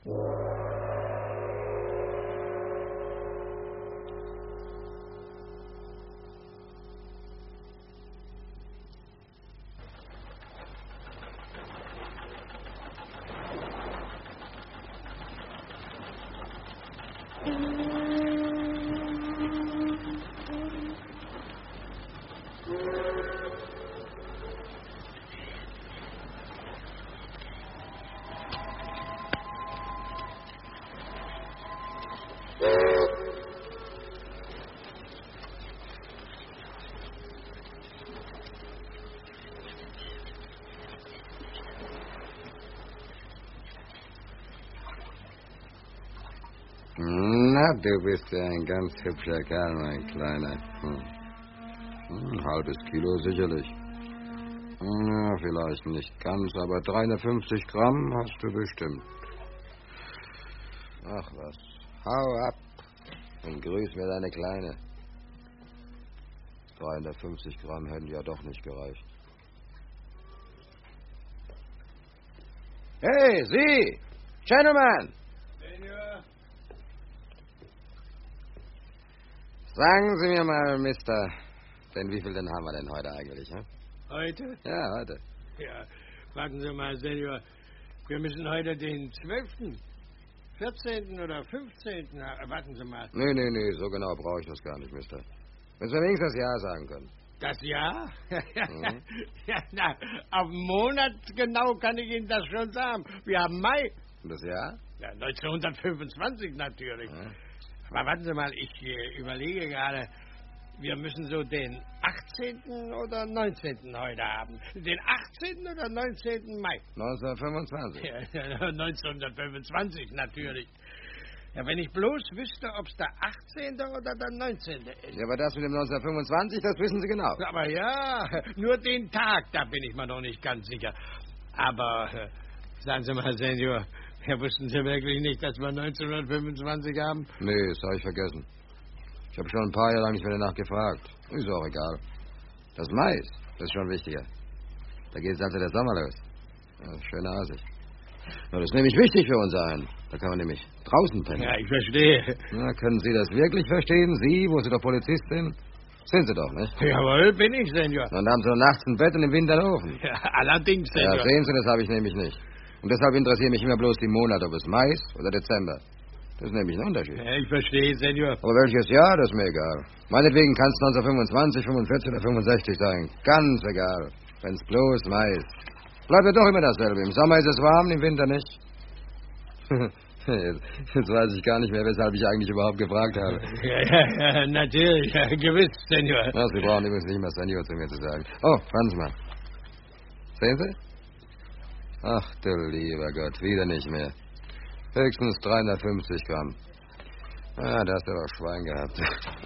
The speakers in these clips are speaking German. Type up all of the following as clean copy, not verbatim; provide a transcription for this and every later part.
Na, du bist ja ein ganz hübscher Kerl, mein Kleiner. Ein halbes Kilo sicherlich. Ja, vielleicht nicht ganz, aber 350 Gramm hast du bestimmt. Ach was, hau ab und grüß mir deine Kleine. 350 Gramm hätten ja doch nicht gereicht. Hey, Sie! Gentlemen! Sagen Sie mir mal, Mister, denn wie viel denn haben wir denn heute eigentlich, hm? Heute? Ja, heute. Ja, warten Sie mal, Senior. Wir müssen heute den 12., 14. oder 15. Warten Sie mal. Nee, so genau brauche ich das gar nicht, Mister. Wenn Sie mir wenigstens das Jahr sagen können. Das Jahr? Mhm. Ja, na, auf den Monat genau kann ich Ihnen das schon sagen. Wir haben Mai. Und das Jahr? Ja, 1925 natürlich. Ja. Aber warten Sie mal, ich überlege gerade, wir müssen so den 18. oder 19. heute haben. Den 18. oder 19. Mai? 1925. Ja, 1925 natürlich. Ja, wenn ich bloß wüsste, ob es der 18. oder der 19. ist. Ja, aber das mit dem 1925, das wissen Sie genau. Aber ja, nur den Tag, da bin ich mir noch nicht ganz sicher. Aber, sagen Sie mal, Senior, ja, wussten Sie wirklich nicht, dass wir 1925 haben? Nee, das habe ich vergessen. Ich habe schon ein paar Jahre lang nicht mehr danach gefragt. Ist auch egal. Das Mais, das ist schon wichtiger. Da geht es also der Sommer los. Ja, schöne Aussicht. Ja, das ist nämlich wichtig für uns ein. Da kann man nämlich draußen pennen. Ja, ich verstehe. Na, können Sie das wirklich verstehen? Sie, wo Sie doch Polizist sind? Sind Sie doch, nicht? Jawohl, bin ich, Senior. Und haben Sie doch nachts ein Bett und im Winter einen Ofen. Ja, allerdings, Senior. Ja, sehen Sie, das habe ich nämlich nicht. Und deshalb interessieren mich immer bloß die Monate, ob es Mai ist oder Dezember. Das ist nämlich ein Unterschied. Ja, ich verstehe, Senior. Aber welches Jahr, das ist mir egal. Meinetwegen kann es 1925, 45 oder 65 sein. Ganz egal. Wenn es bloß Mai ist. Bleibt ja doch immer dasselbe. Im Sommer ist es warm, im Winter nicht. Jetzt weiß ich gar nicht mehr, weshalb ich eigentlich überhaupt gefragt habe. Ja, natürlich. Ja, gewiss, Senior. Na, Sie brauchen übrigens nicht mehr Senior zu mir zu sagen. Oh, warten Sie mal. Sehen Sie? Ach, du lieber Gott, wieder nicht mehr. Höchstens 350 Gramm. Ah, da hast du aber Schwein gehabt.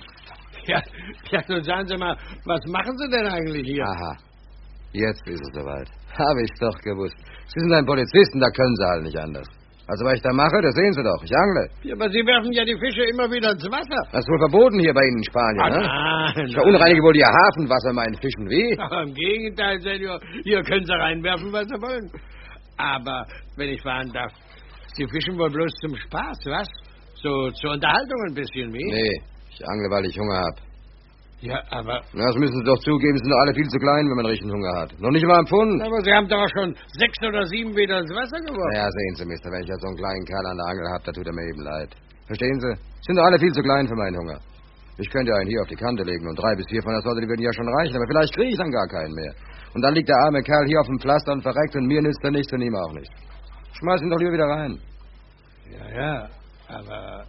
Ja, nun sagen Sie mal, was machen Sie denn eigentlich hier? Aha, jetzt ist es soweit. Habe ich doch gewusst. Sie sind ein Polizist und da können Sie halt nicht anders. Also, was ich da mache, das sehen Sie doch. Ich angle. Ja, aber Sie werfen ja die Fische immer wieder ins Wasser. Das ist wohl verboten hier bei Ihnen in Spanien, ne? Nein. Verunreinige wohl Ihr Hafenwasser meinen Fischen wie? Aber im Gegenteil, Senior. Hier können Sie reinwerfen, was Sie wollen. Aber, wenn ich fahren darf, Sie fischen wohl bloß zum Spaß, was? So zur Unterhaltung ein bisschen, wie? Nee, ich angle, weil ich Hunger hab. Ja, aber... Na, das müssen Sie doch zugeben, sind doch alle viel zu klein, wenn man richtig Hunger hat. Noch nicht mal am Pfund. Aber Sie haben doch schon 6 oder 7 wieder ins Wasser geworfen. Ja, sehen Sie, Mister, wenn ich jetzt so einen kleinen Kerl an der Angel hab, da tut er mir eben leid. Verstehen Sie? Sind doch alle viel zu klein für meinen Hunger. Ich könnte einen hier auf die Kante legen und 3 bis 4 von der Sorte, die würden ja schon reichen, aber vielleicht kriege ich dann gar keinen mehr. Und dann liegt der arme Kerl hier auf dem Pflaster und verreckt und mir nützt er nichts und ihm auch nicht. Schmeiß ihn doch lieber wieder rein. Ja, aber...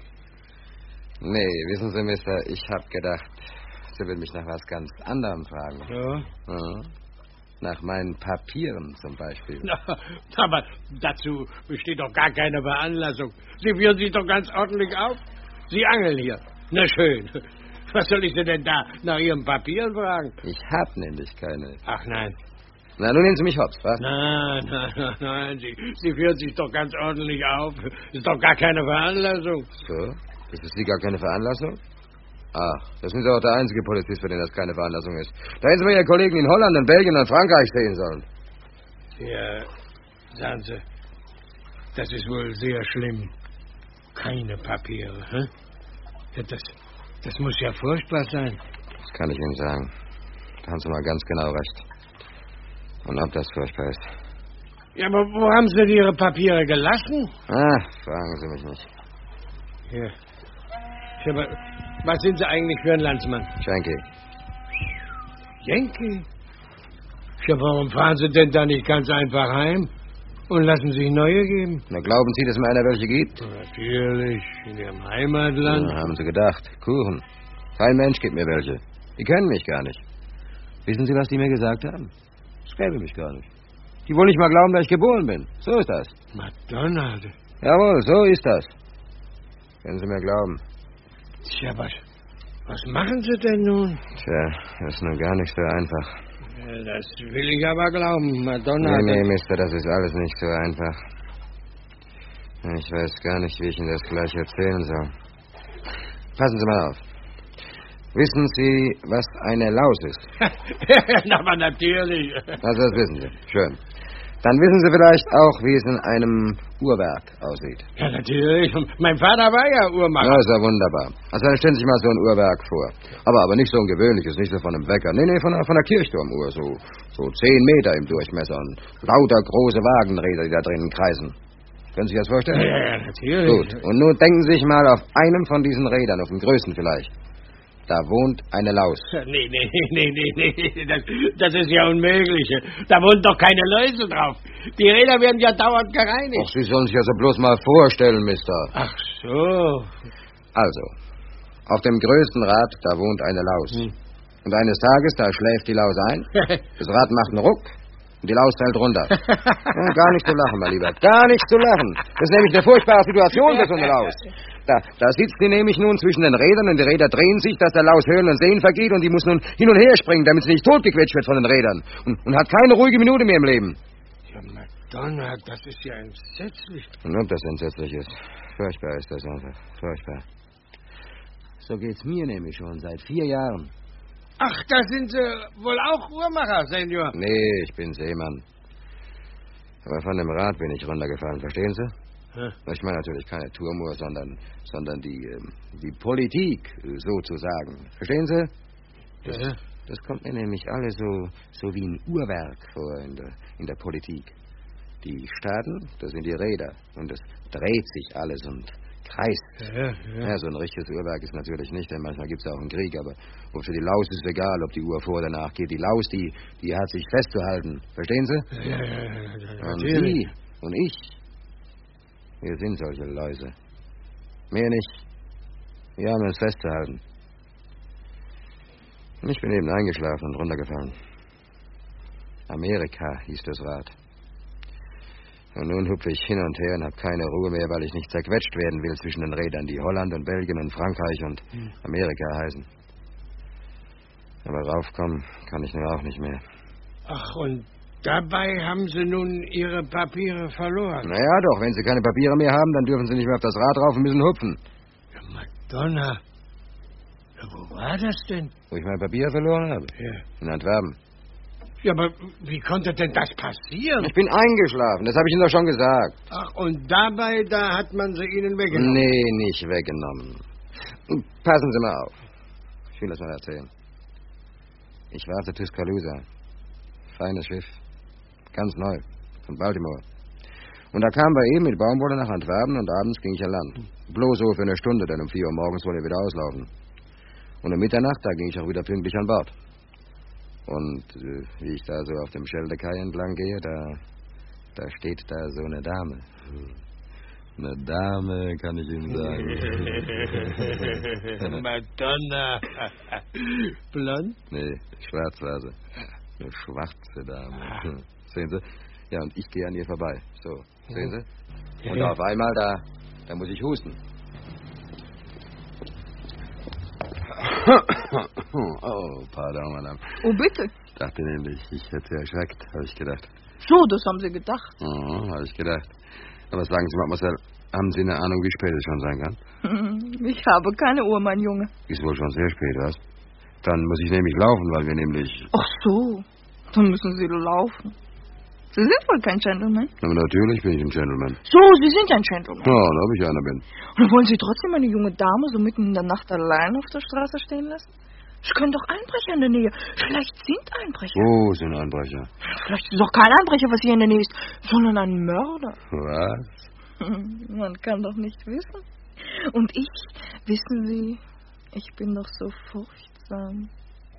Nee, wissen Sie, Mister, ich hab gedacht, Sie würden mich nach was ganz anderem fragen. Ja? Ja. Nach meinen Papieren zum Beispiel. Na, aber dazu besteht doch gar keine Veranlassung. Sie führen sich doch ganz ordentlich auf. Sie angeln hier. Na schön. Was soll ich Sie denn da nach Ihren Papieren fragen? Ich hab nämlich keine. Ach nein. Na, nun nehmen Sie mich hops, was? Nein. Sie führen sich doch ganz ordentlich auf. Ist doch gar keine Veranlassung. So? Ist das Sie gar keine Veranlassung? Ach, das sind Sie auch der einzige Polizist, für den das keine Veranlassung ist. Da hätten Sie mal Ihre Kollegen in Holland, in Belgien und Frankreich sehen sollen. Ja, sagen Sie. das ist wohl sehr schlimm. Keine Papiere, hä? Ja, das muss ja furchtbar sein. Das kann ich Ihnen sagen. Da haben Sie mal ganz genau recht. Und ob das furchtbar ist. Ja, aber wo haben Sie denn Ihre Papiere gelassen? Fragen Sie mich nicht. Ja. Aber was sind Sie eigentlich für ein Landsmann? Schenke. Yankee? Ja, warum fahren Sie denn da nicht ganz einfach heim und lassen sich neue geben? Na, glauben Sie, dass mir einer welche gibt? Natürlich, in Ihrem Heimatland. Ja, haben Sie gedacht. Kuchen. Kein Mensch gibt mir welche. Die kennen mich gar nicht. Wissen Sie, was die mir gesagt haben? Es gäbe mich gar nicht. Die wollen nicht mal glauben, dass ich geboren bin. So ist das. Madonna. Jawohl, so ist das. Können Sie mir glauben. Tja, was machen Sie denn nun? Tja, das ist nun gar nicht so einfach. Ja, das will ich aber glauben, Madonna. Nee, Mister, das ist alles nicht so einfach. Ich weiß gar nicht, wie ich Ihnen das gleich erzählen soll. Passen Sie mal auf. Wissen Sie, was eine Laus ist? Aber natürlich. Also, das wissen Sie. Schön. Dann wissen Sie vielleicht auch, wie es in einem Uhrwerk aussieht. Ja, natürlich. Mein Vater war ja Uhrmacher. Ja, ist ja wunderbar. Also, dann stellen Sie sich mal so ein Uhrwerk vor. Aber nicht so ein gewöhnliches, nicht so von einem Wecker. Nee, von einer Kirchturmuhr. So 10 Meter im Durchmesser und lauter große Wagenräder, die da drinnen kreisen. Können Sie sich das vorstellen? Ja, natürlich. Gut. Und nun denken Sie sich mal auf einem von diesen Rädern, auf dem größten vielleicht. Da wohnt eine Laus. Nee. Das ist ja unmöglich. Da wohnen doch keine Läuse drauf. Die Räder werden ja dauernd gereinigt. Ach, Sie sollen sich also bloß mal vorstellen, Mister. Ach so. Also, auf dem größten Rad, da wohnt eine Laus. Und eines Tages, da schläft die Laus ein. Das Rad macht einen Ruck. Und die Laus fällt runter. Ja, gar nicht zu lachen, mein Lieber. Gar nicht zu lachen. Das ist nämlich eine furchtbare Situation für so eine Laus. Da sitzt die nämlich nun zwischen den Rädern und die Räder drehen sich, dass der Laus Hören und Sehen vergeht und die muss nun hin und her springen, damit sie nicht totgequetscht wird von den Rädern. Und hat keine ruhige Minute mehr im Leben. Ja, Madonna, das ist ja entsetzlich. Und ob das entsetzlich ist. Furchtbar ist das einfach. Furchtbar. So geht's mir nämlich schon seit 4 Jahren. Ach, da sind Sie wohl auch Uhrmacher, Senior. Nee, ich bin Seemann. Aber von dem Rad bin ich runtergefallen, verstehen Sie? Ich meine natürlich keine Turmuhr, sondern die Politik, sozusagen. Verstehen Sie? Ja. Das kommt mir nämlich alles so wie ein Uhrwerk vor in der Politik. Die Staaten, das sind die Räder. Und es dreht sich alles und kreist. Ja, so ein richtiges Uhrwerk ist natürlich nicht, denn manchmal gibt es auch einen Krieg, aber für die Laus ist es egal, ob die Uhr vor oder nach geht. Die Laus, die hat sich festzuhalten. Verstehen Sie? Ja. Und Sie und ich, wir sind solche Läuse. Mehr nicht. Wir haben uns festzuhalten. Und ich bin eben eingeschlafen und runtergefallen. Amerika hieß das Rad. Und nun hupfe ich hin und her und habe keine Ruhe mehr, weil ich nicht zerquetscht werden will zwischen den Rädern, die Holland und Belgien und Frankreich und Amerika heißen. Aber raufkommen kann ich nun auch nicht mehr. Ach, und dabei haben Sie nun Ihre Papiere verloren? Naja doch, wenn Sie keine Papiere mehr haben, dann dürfen Sie nicht mehr auf das Rad rauf und müssen hupfen. Ja, Madonna. Ja, wo war das denn? Wo ich meine Papiere verloren habe? Ja. In Antwerpen. Ja, aber wie konnte denn das passieren? Ich bin eingeschlafen, das habe ich Ihnen doch schon gesagt. Ach, und dabei, da hat man sie Ihnen weggenommen? Nee, nicht weggenommen. Passen Sie mal auf. Ich will das mal erzählen. Ich war auf der Tuscaloosa. Feines Schiff. Ganz neu. Von Baltimore. Und da kamen wir eben mit Baumwolle nach Antwerpen und abends ging ich an Land. Bloß so für eine Stunde, denn um 4 Uhr morgens wollte ich wieder auslaufen. Und um Mitternacht, da ging ich auch wieder pünktlich an Bord. Und wie ich da so auf dem Schelde-Kai entlang gehe, da steht da so eine Dame. Eine Dame, kann ich Ihnen sagen. Madonna. Blond? Nee, schwarz war sie. Eine schwarze Dame. Sehen Sie? Ja, und ich gehe an ihr vorbei. So, sehen Sie? Und auf einmal, da muss ich husten. Oh, pardon, Madame. Oh, bitte. Dachte nämlich, ich hätte erschreckt, habe ich gedacht. So, das haben Sie gedacht. Oh, habe ich gedacht. Aber sagen Sie, Mademoiselle, haben Sie eine Ahnung, wie spät es schon sein kann? Ich habe keine Uhr, mein Junge. Ist wohl schon sehr spät, was? Dann muss ich nämlich laufen, weil wir nämlich... Ach so, dann müssen Sie laufen. Sie sind wohl kein Gentleman. Aber natürlich bin ich ein Gentleman. So, Sie sind ein Gentleman. Ja, ob ich einer bin. Und dann wollen Sie trotzdem eine junge Dame so mitten in der Nacht allein auf der Straße stehen lassen? Es können doch Einbrecher in der Nähe. Vielleicht sind Einbrecher. Wo sind Einbrecher? Vielleicht ist es doch kein Einbrecher, was hier in der Nähe ist, sondern ein Mörder. Was? Man kann doch nicht wissen. Und ich, wissen Sie, ich bin doch so furchtsam.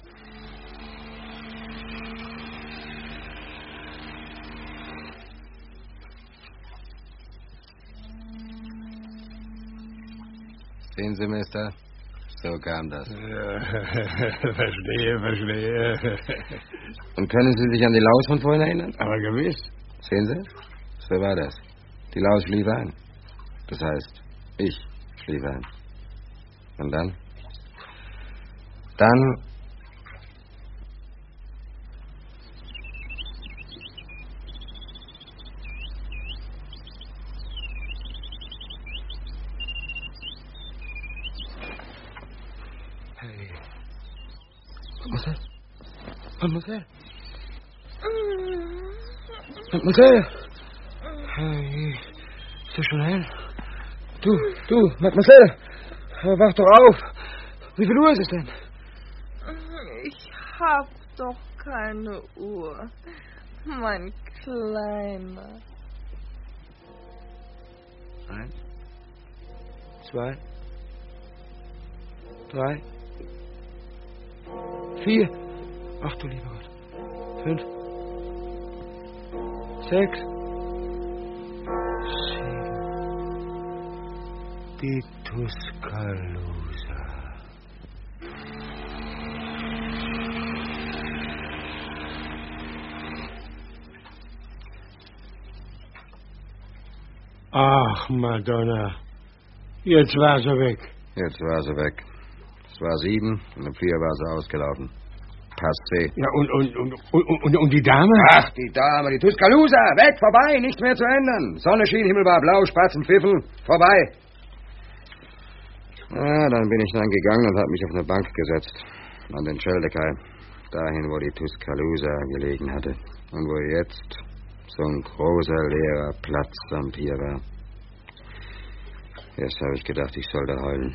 Sehen Sie, Mister? So kam das. Ja, verstehe. Und können Sie sich an die Laus von vorhin erinnern? Aber gewiss. Sehen Sie? So war das. Die Laus schlief ein. Das heißt, ich schlief ein. Und dann? Hey. Mademoiselle? Mademoiselle? Hey, ist ja schon hell. Du, Mademoiselle, wach doch auf. Wie viel Uhr ist es denn? Ich hab doch keine Uhr. Mein Kleiner. 1, 2, 3, 4. Ach du lieber Gott. 5, 6, 7. Die Tuscaloosa. Ach, Madonna. Jetzt war sie weg. Jetzt war sie weg. Es war 7 und um 4 war sie ausgelaufen. Passé. Ja, und die Dame? Ach, die Dame, die Tuscaloosa. Weg, vorbei, nichts mehr zu ändern. Sonne schien, Himmel war blau, Spatzen pfiffen. Vorbei. Dann bin ich dann gegangen und habe mich auf eine Bank gesetzt. An den Schildekai. Dahin, wo die Tuscaloosa gelegen hatte. Und wo jetzt so ein großer, leerer Platz am Pier war. Erst habe ich gedacht, ich sollte heulen.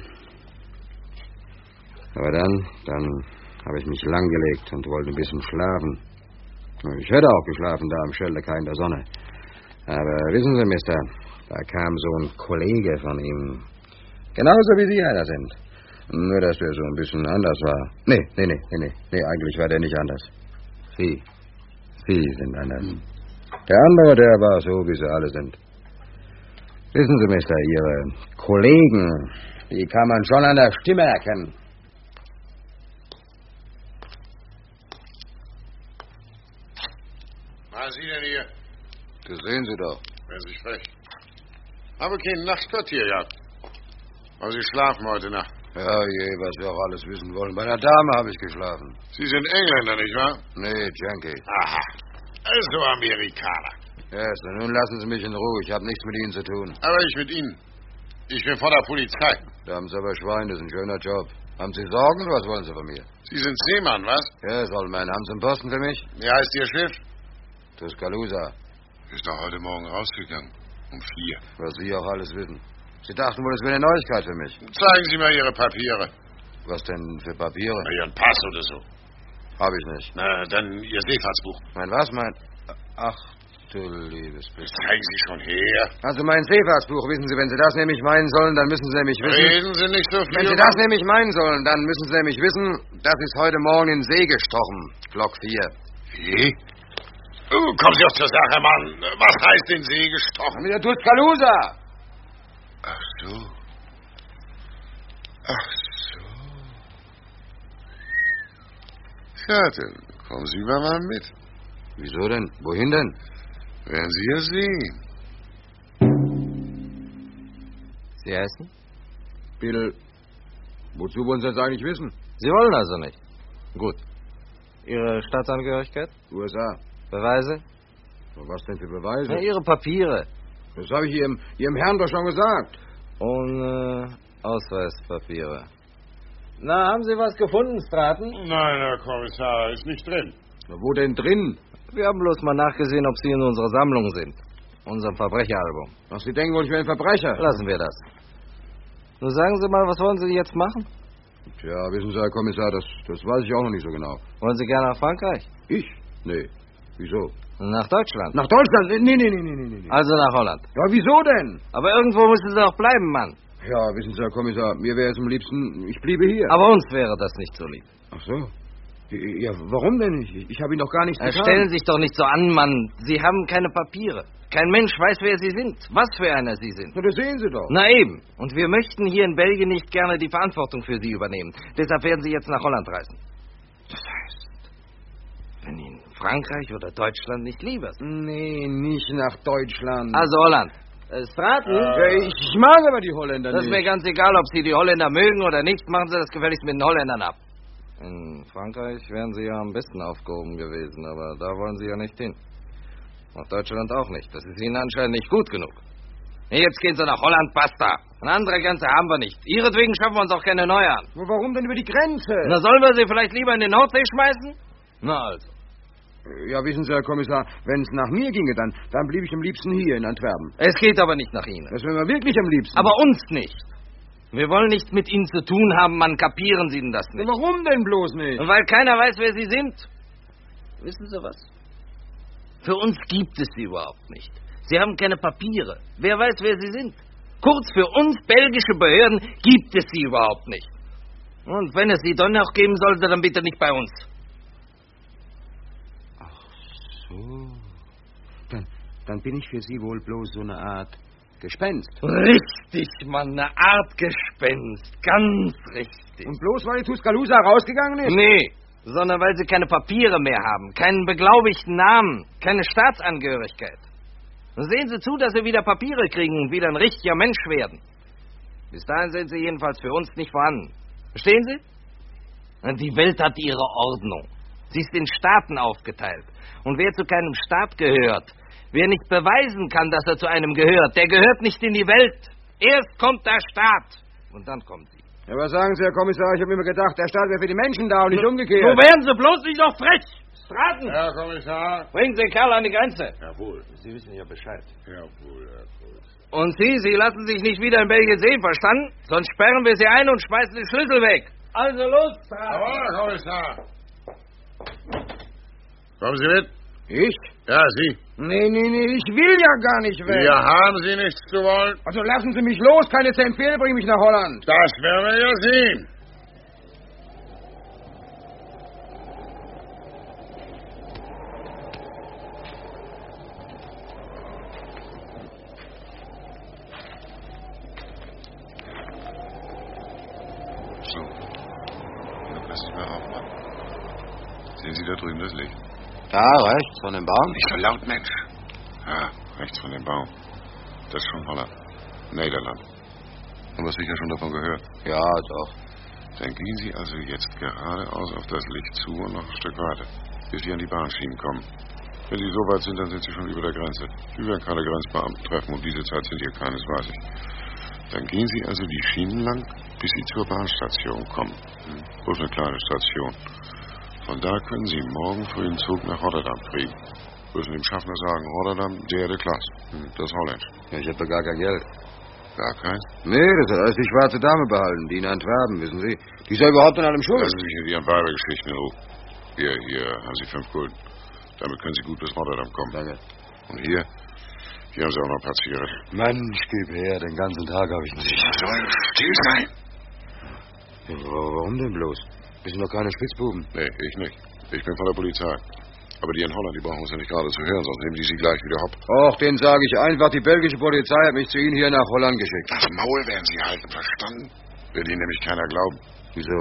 Aber dann habe ich mich langgelegt und wollte ein bisschen schlafen. Ich hätte auch geschlafen da am Schildekai in der Sonne. Aber wissen Sie, Mister, da kam so ein Kollege von ihm. Genauso wie Sie einer sind. Nur, dass der so ein bisschen anders war. Nee, eigentlich war der nicht anders. Sie sind anders. Der andere, der war so, wie sie alle sind. Wissen Sie, Mister, Ihre Kollegen, die kann man schon an der Stimme erkennen. Was Sie denn hier? Das sehen Sie doch. Wer sich frech. Habe kein Nachtquartier gehabt. Aber Sie schlafen heute Nacht. Ja, was wir auch alles wissen wollen. Bei einer Dame habe ich geschlafen. Sie sind Engländer, nicht wahr? Nee, Yankee. Aha. Also Amerikaner. Ja, nun lassen Sie mich in Ruhe. Ich habe nichts mit Ihnen zu tun. Aber ich mit Ihnen. Ich bin von der Polizei. Da haben Sie aber Schwein, das ist ein schöner Job. Haben Sie Sorgen oder was wollen Sie von mir? Sie sind Seemann, was? Ja, Sollmann. Haben Sie einen Posten für mich? Wie heißt Ihr Schiff? Tuscaloosa. Ist doch heute Morgen rausgegangen. Um 4. Was Sie auch alles wissen. Sie dachten wohl, das wäre eine Neuigkeit für mich. Zeigen Sie mal Ihre Papiere. Was denn für Papiere? Ihren Pass oder so. Hab ich nicht. Na, dann Ihr Seefahrtsbuch. Mein was? Ach, du liebes Das bisschen. zeigen Sie schon her. Also mein Seefahrtsbuch, wissen Sie, wenn Sie das nämlich meinen sollen, dann müssen Sie nämlich wissen... Reden Sie nicht so viel. Wenn Sie das nämlich meinen sollen, dann müssen Sie nämlich wissen, das ist heute Morgen in See gestochen. Glock 4. Wie? Kommen Sie auf zur Sache, Mann. Was heißt in See gestochen? Mit der Tuscaloosa. Ach so. Ja, dann kommen Sie mal mit. Wieso denn? Wohin denn? Werden Sie ja sehen. Sie heißen? Bill, wozu wollen Sie das eigentlich wissen? Sie wollen also nicht. Gut. Ihre Staatsangehörigkeit? USA. Beweise? Was denn für Beweise? Ja, Ihre Papiere. Das habe ich Ihrem Herrn doch schon gesagt. Und Ausweispapiere. Na, haben Sie was gefunden, Straten? Nein, Herr Kommissar, ist nicht drin. Na, wo denn drin? Wir haben bloß mal nachgesehen, ob Sie in unserer Sammlung sind. Unserem Verbrecheralbum. Ach, Sie denken wohl, ich wäre ein Verbrecher? Lassen wir das. Nun sagen Sie mal, was wollen Sie jetzt machen? Tja, wissen Sie, Herr Kommissar, das weiß ich auch noch nicht so genau. Wollen Sie gerne nach Frankreich? Ich? Nee. Wieso? Nach Deutschland? Nach Deutschland? Nee. Also nach Holland? Ja, wieso denn? Aber irgendwo müssen Sie doch bleiben, Mann. Ja, wissen Sie, Herr Kommissar, mir wäre es am liebsten, ich bliebe hier. Aber uns wäre das nicht so lieb. Ach so. Ja, warum denn nicht? Ich habe Ihnen doch gar nichts getan. Stellen Sie sich doch nicht so an, Mann. Sie haben keine Papiere. Kein Mensch weiß, wer Sie sind. Was für einer Sie sind. Na, das sehen Sie doch. Na eben. Und wir möchten hier in Belgien nicht gerne die Verantwortung für Sie übernehmen. Deshalb werden Sie jetzt nach Holland reisen. Das heißt, wenn Ihnen Frankreich oder Deutschland nicht lieber ist. Nee, nicht nach Deutschland. Also Holland. Straten? Ja, ich mag aber die Holländer nicht. Das ist mir ganz egal, ob Sie die Holländer mögen oder nicht. Machen Sie das gefälligst mit den Holländern ab. In Frankreich wären Sie ja am besten aufgehoben gewesen, aber da wollen Sie ja nicht hin. Nach Deutschland auch nicht. Das ist Ihnen anscheinend nicht gut genug. Jetzt gehen Sie nach Holland, basta. Eine andere Grenze haben wir nicht. Ihretwegen schaffen wir uns auch keine neue an. Warum denn über die Grenze? Na, sollen wir sie vielleicht lieber in den Nordsee schmeißen? Na also. Ja, wissen Sie, Herr Kommissar, wenn es nach mir ginge, dann blieb ich am liebsten hier in Antwerpen. Es geht aber nicht nach Ihnen. Das wäre mir wirklich am liebsten. Aber uns nicht. Wir wollen nichts mit Ihnen zu tun haben, Mann. Kapieren Sie denn das nicht? Warum denn bloß nicht? Weil keiner weiß, wer Sie sind. Wissen Sie was? Für uns gibt es Sie überhaupt nicht. Sie haben keine Papiere. Wer weiß, wer Sie sind? Kurz, für uns belgische Behörden gibt es Sie überhaupt nicht. Und wenn es Sie doch noch geben sollte, dann bitte nicht bei uns. Ach so. Dann bin ich für Sie wohl bloß so eine Art Gespenst. Richtig, Mann, eine Art Gespenst. Ganz richtig. Und bloß, weil die Tuscaloosa rausgegangen ist? Nee, sondern weil Sie keine Papiere mehr haben, keinen beglaubigten Namen, keine Staatsangehörigkeit. Sehen Sie zu, dass Sie wieder Papiere kriegen und wieder ein richtiger Mensch werden. Bis dahin sind Sie jedenfalls für uns nicht vorhanden. Verstehen Sie? Und die Welt hat ihre Ordnung. Sie ist in Staaten aufgeteilt. Und wer zu keinem Staat gehört, wer nicht beweisen kann, dass er zu einem gehört, der gehört nicht in die Welt. Erst kommt der Staat und dann kommt sie. Ja, was sagen Sie, Herr Kommissar? Ich habe immer gedacht, der Staat wäre für die Menschen da und nicht umgekehrt. So werden Sie bloß nicht so frech. Straten! Herr Kommissar. Bringen Sie den Kerl an die Grenze. Jawohl. Sie wissen ja Bescheid. Jawohl, Herr Kommissar. Und Sie lassen sich nicht wieder in Belgien sehen, verstanden? Sonst sperren wir Sie ein und schmeißen den Schlüssel weg. Also los, Straten! Jawohl, Herr Kommissar. Kommen Sie mit? Ich? Ja, Sie. Nee, ich will ja gar nicht weg. Hier haben Sie nichts zu wollen. Also lassen Sie mich los, keine 10 Pferde bringen mich nach Holland. Das werden wir ja sehen. So. Jetzt lass ich mal aufmachen. Sehen Sie da drüben das Licht? Da, rechts von dem Baum. Nicht so laut, Mensch. Ja, rechts von dem Baum. Das ist schon Holland. Nederland. Haben wir sicher schon davon gehört? Ja, doch. Dann gehen Sie also jetzt geradeaus auf das Licht zu und noch ein Stück weiter, bis Sie an die Bahnschienen kommen. Wenn Sie so weit sind, dann sind Sie schon über der Grenze. Sie werden keine Grenzbeamten treffen, und diese Zeit sind hier keines, weiß ich. Dann gehen Sie also die Schienen lang, bis Sie zur Bahnstation kommen. Bloß eine kleine Station. Von da können Sie morgen früh einen Zug nach Rotterdam kriegen. Müssen dem Schaffner sagen, Rotterdam, derde Klasse. Das ist Holländisch. Ja, ich habe doch gar kein Geld. Gar kein? Nee, das hat alles die schwarze Dame behalten, die in Antwerpen, wissen Sie. Die ist ja überhaupt an allem schuld. Lassen Sie sich in Ihren Weibergeschichten in Ruhe. Hier haben Sie 5 Gulden. Damit können Sie gut bis Rotterdam kommen. Danke. Und hier haben Sie auch noch ein paar Zigaretten. Mensch, gib her, den ganzen Tag habe ich nicht. Sie sollen still sein. Ja, warum denn bloß? Wir sind doch keine Spitzbuben. Nee, ich nicht. Ich bin von der Polizei. Aber die in Holland, die brauchen uns ja nicht gerade zu hören, sonst nehmen die Sie gleich wieder hopp. Och, den sage ich einfach, die belgische Polizei hat mich zu Ihnen hier nach Holland geschickt. Das Maul werden Sie halten, verstanden? Wird Ihnen nämlich keiner glauben. Wieso?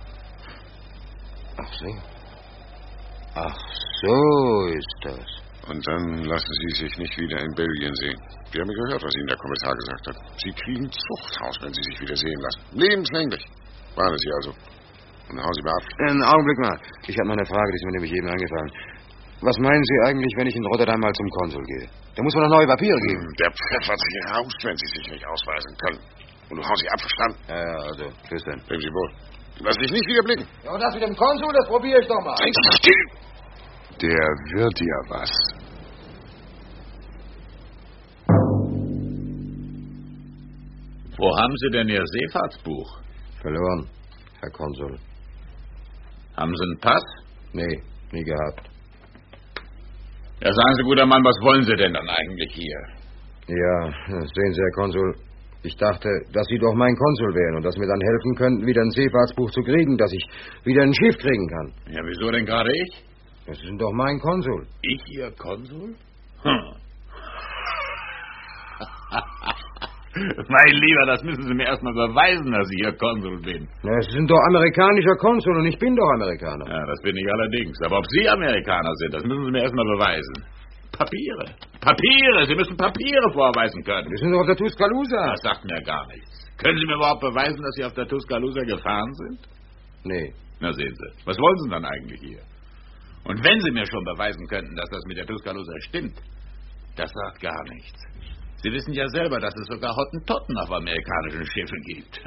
Ach so. Ach so ist das. Und dann lassen Sie sich nicht wieder in Belgien sehen. Wir haben ja gehört, was Ihnen der Kommissar gesagt hat. Sie kriegen Zuchthaus, wenn Sie sich wieder sehen lassen. Lebenslänglich. Waren es Sie also. Und dann hauen Sie mal ab. Einen Augenblick mal. Ich habe noch eine Frage, die ist mir nämlich eben eingefallen. Was meinen Sie eigentlich, wenn ich in Rotterdam mal zum Konsul gehe? Da muss man noch neue Papiere geben. Der pfeffert Sie raus, wenn Sie sich nicht ausweisen können. Und du hauen Sie ab, verstanden? Ja, also, tschüss denn. Leben Sie wohl. Lass dich nicht wieder blicken. Ja, und das mit dem Konsul, das probiere ich doch mal. Seien Sie still! Der wird ja was. Wo haben Sie denn Ihr Seefahrtsbuch? Verloren, Herr Konsul. Haben Sie einen Pass? Nee, nie gehabt. Ja, sagen Sie, guter Mann, was wollen Sie denn dann eigentlich hier? Ja, sehen Sie, Herr Konsul, ich dachte, dass Sie doch mein Konsul wären und dass Sie mir dann helfen könnten, wieder ein Seefahrtsbuch zu kriegen, dass ich wieder ein Schiff kriegen kann. Ja, wieso denn gerade ich? Das ist doch mein Konsul. Ich, Ihr Konsul? Mein Lieber, das müssen Sie mir erstmal beweisen, dass ich Ihr Konsul bin. Na, Sie sind doch amerikanischer Konsul und ich bin doch Amerikaner. Ja, das bin ich allerdings. Aber ob Sie Amerikaner sind, das müssen Sie mir erstmal beweisen. Papiere. Papiere! Sie müssen Papiere vorweisen können. Wir sind doch auf der Tuscaloosa. Das sagt mir gar nichts. Können Sie mir überhaupt beweisen, dass Sie auf der Tuscaloosa gefahren sind? Nee. Na, sehen Sie. Was wollen Sie dann eigentlich hier? Und wenn Sie mir schon beweisen könnten, dass das mit der Tuscaloosa stimmt, das sagt gar nichts. Sie wissen ja selber, dass es sogar Hottentotten auf amerikanischen Schiffen gibt.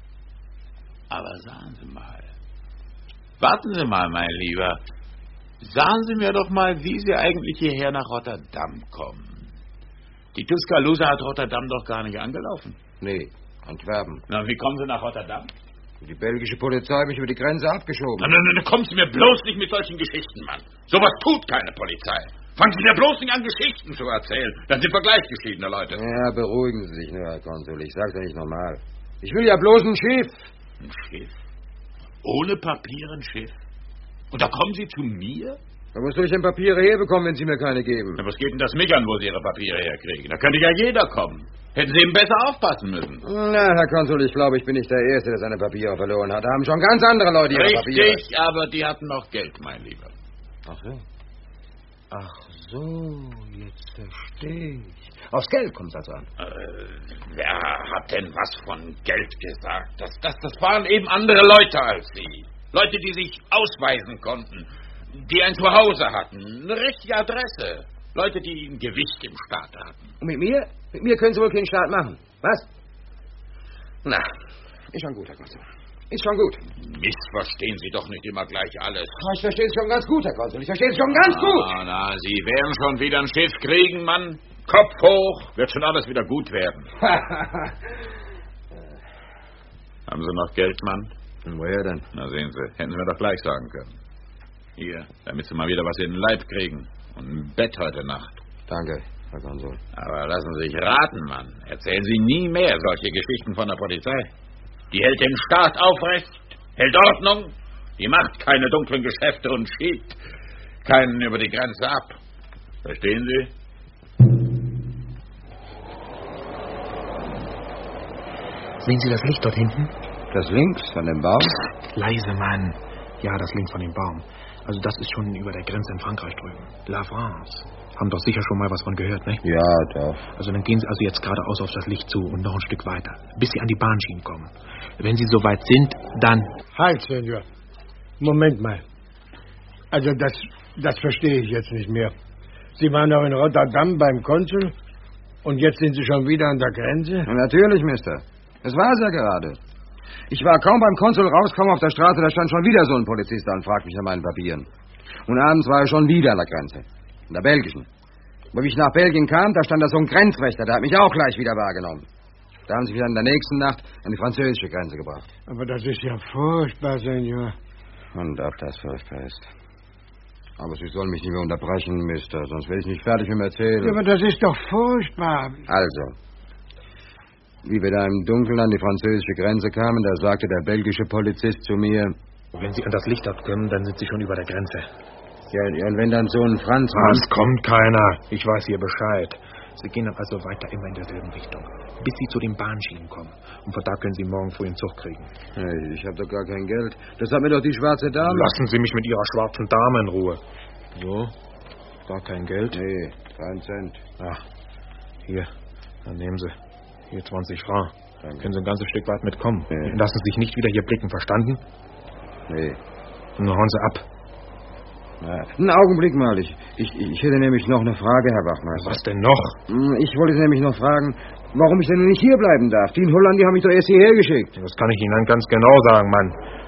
Aber sagen Sie mal. Warten Sie mal, mein Lieber. Sagen Sie mir doch mal, wie Sie eigentlich hierher nach Rotterdam kommen. Die Tuscaloosa hat Rotterdam doch gar nicht angelaufen. Nee, Antwerpen. Na, wie kommen Sie nach Rotterdam? Die belgische Polizei hat mich über die Grenze abgeschoben. Na, kommen Sie mir bloß nicht mit solchen Geschichten, Mann. Sowas tut keine Polizei. Fangen Sie mir bloß nicht an, Geschichten zu erzählen. Dann sind wir gleichgeschiedene Leute. Ja, beruhigen Sie sich nur, Herr Konsul. Ich sag's ja nicht normal. Ich will ja bloß ein Schiff. Ein Schiff? Ohne Papier ein Schiff? Und da kommen Sie zu mir? Wo soll ich denn Papiere herbekommen, wenn Sie mir keine geben? Na, was geht denn das mich an, wo Sie Ihre Papiere herkriegen? Da könnte ja jeder kommen. Hätten Sie eben besser aufpassen müssen. Na, Herr Konsul, ich glaube, ich bin nicht der Erste, der seine Papiere verloren hat. Da haben schon ganz andere Leute ihre Papiere. Richtig, aber die hatten noch Geld, mein Lieber. Ach so. Ach so, jetzt verstehe ich. Aufs Geld kommt's also an. Wer hat denn was von Geld gesagt? Das waren eben andere Leute als Sie. Leute, die sich ausweisen konnten, die ein Zuhause hatten, eine richtige Adresse. Leute, die ein Gewicht im Staat hatten. Und mit mir? Mit mir können Sie wohl keinen Staat machen. Was? Na, ist schon gut, Herr Konsul. Ist schon gut. Missverstehen Sie doch nicht immer gleich alles. Ich verstehe es schon ganz gut, Herr Konsul. Ich verstehe es schon ganz gut. Na, Sie werden schon wieder ein Schiff kriegen, Mann. Kopf hoch, wird schon alles wieder gut werden. Haben Sie noch Geld, Mann? Und woher denn? Na, sehen Sie, hätten Sie mir doch gleich sagen können. Hier, damit Sie mal wieder was in den Leib kriegen. Und ein Bett heute Nacht. Danke, Herr Konsul. Aber lassen Sie sich raten, Mann. Erzählen Sie nie mehr solche Geschichten von der Polizei. Die hält den Staat aufrecht, hält Ordnung, die macht keine dunklen Geschäfte und schiebt keinen über die Grenze ab. Verstehen Sie? Sehen Sie das Licht dort hinten? Das links von dem Baum? Leise, Mann. Ja, das links von dem Baum. Also das ist schon über der Grenze in Frankreich drüben. La France. Haben doch sicher schon mal was von gehört, ne? Ja, doch. Also dann gehen Sie also jetzt geradeaus auf das Licht zu und noch ein Stück weiter, bis Sie an die Bahnschienen kommen. Wenn Sie soweit sind, dann... Halt, Senor. Moment mal. Also das verstehe ich jetzt nicht mehr. Sie waren doch in Rotterdam beim Konsul und jetzt sind Sie schon wieder an der Grenze? Ja, natürlich, Mister. Das war es ja gerade. Ich war kaum beim Konsul rausgekommen auf der Straße, da stand schon wieder so ein Polizist da und fragte mich nach meinen Papieren. Und abends war er schon wieder an der Grenze. In der belgischen. Wo ich nach Belgien kam, da stand da so ein Grenzwächter, der hat mich auch gleich wieder wahrgenommen. Da haben sie mich dann in der nächsten Nacht an die französische Grenze gebracht. Aber das ist ja furchtbar, Senor. Und ob das furchtbar ist. Aber Sie sollen mich nicht mehr unterbrechen, Mister, sonst will ich nicht fertig mit dem Erzählen. Ja, aber das ist doch furchtbar. Also, wie wir da im Dunkeln an die französische Grenze kamen, da sagte der belgische Polizist zu mir... Wenn Sie an das Licht abkommen, dann sind Sie schon über der Grenze. Ja, und wenn dann so ein Franzmann... Es kommt keiner. Ich weiß hier Bescheid. Sie gehen dann also weiter immer in derselben Richtung, bis Sie zu den Bahnschienen kommen. Und von da können Sie morgen früh einen Zug kriegen. Hey, ich habe doch gar kein Geld. Das hat mir doch die schwarze Dame... Lassen Sie mich mit Ihrer schwarzen Dame in Ruhe. So? Gar kein Geld? Nee, kein Cent. Ach, hier, dann nehmen Sie. Hier 20 Francs. Dann können Sie ein ganzes Stück weit mitkommen. Nee. Lassen Sie sich nicht wieder hier blicken, verstanden? Nee. Nun hauen Sie ab. Na, einen Augenblick mal. Ich hätte nämlich noch eine Frage, Herr Wachmeister. Was denn noch? Ich wollte nämlich noch fragen, warum ich denn nicht hier bleiben darf. Die in Holland, die haben mich doch erst hierher geschickt. Das kann ich Ihnen dann ganz genau sagen, Mann.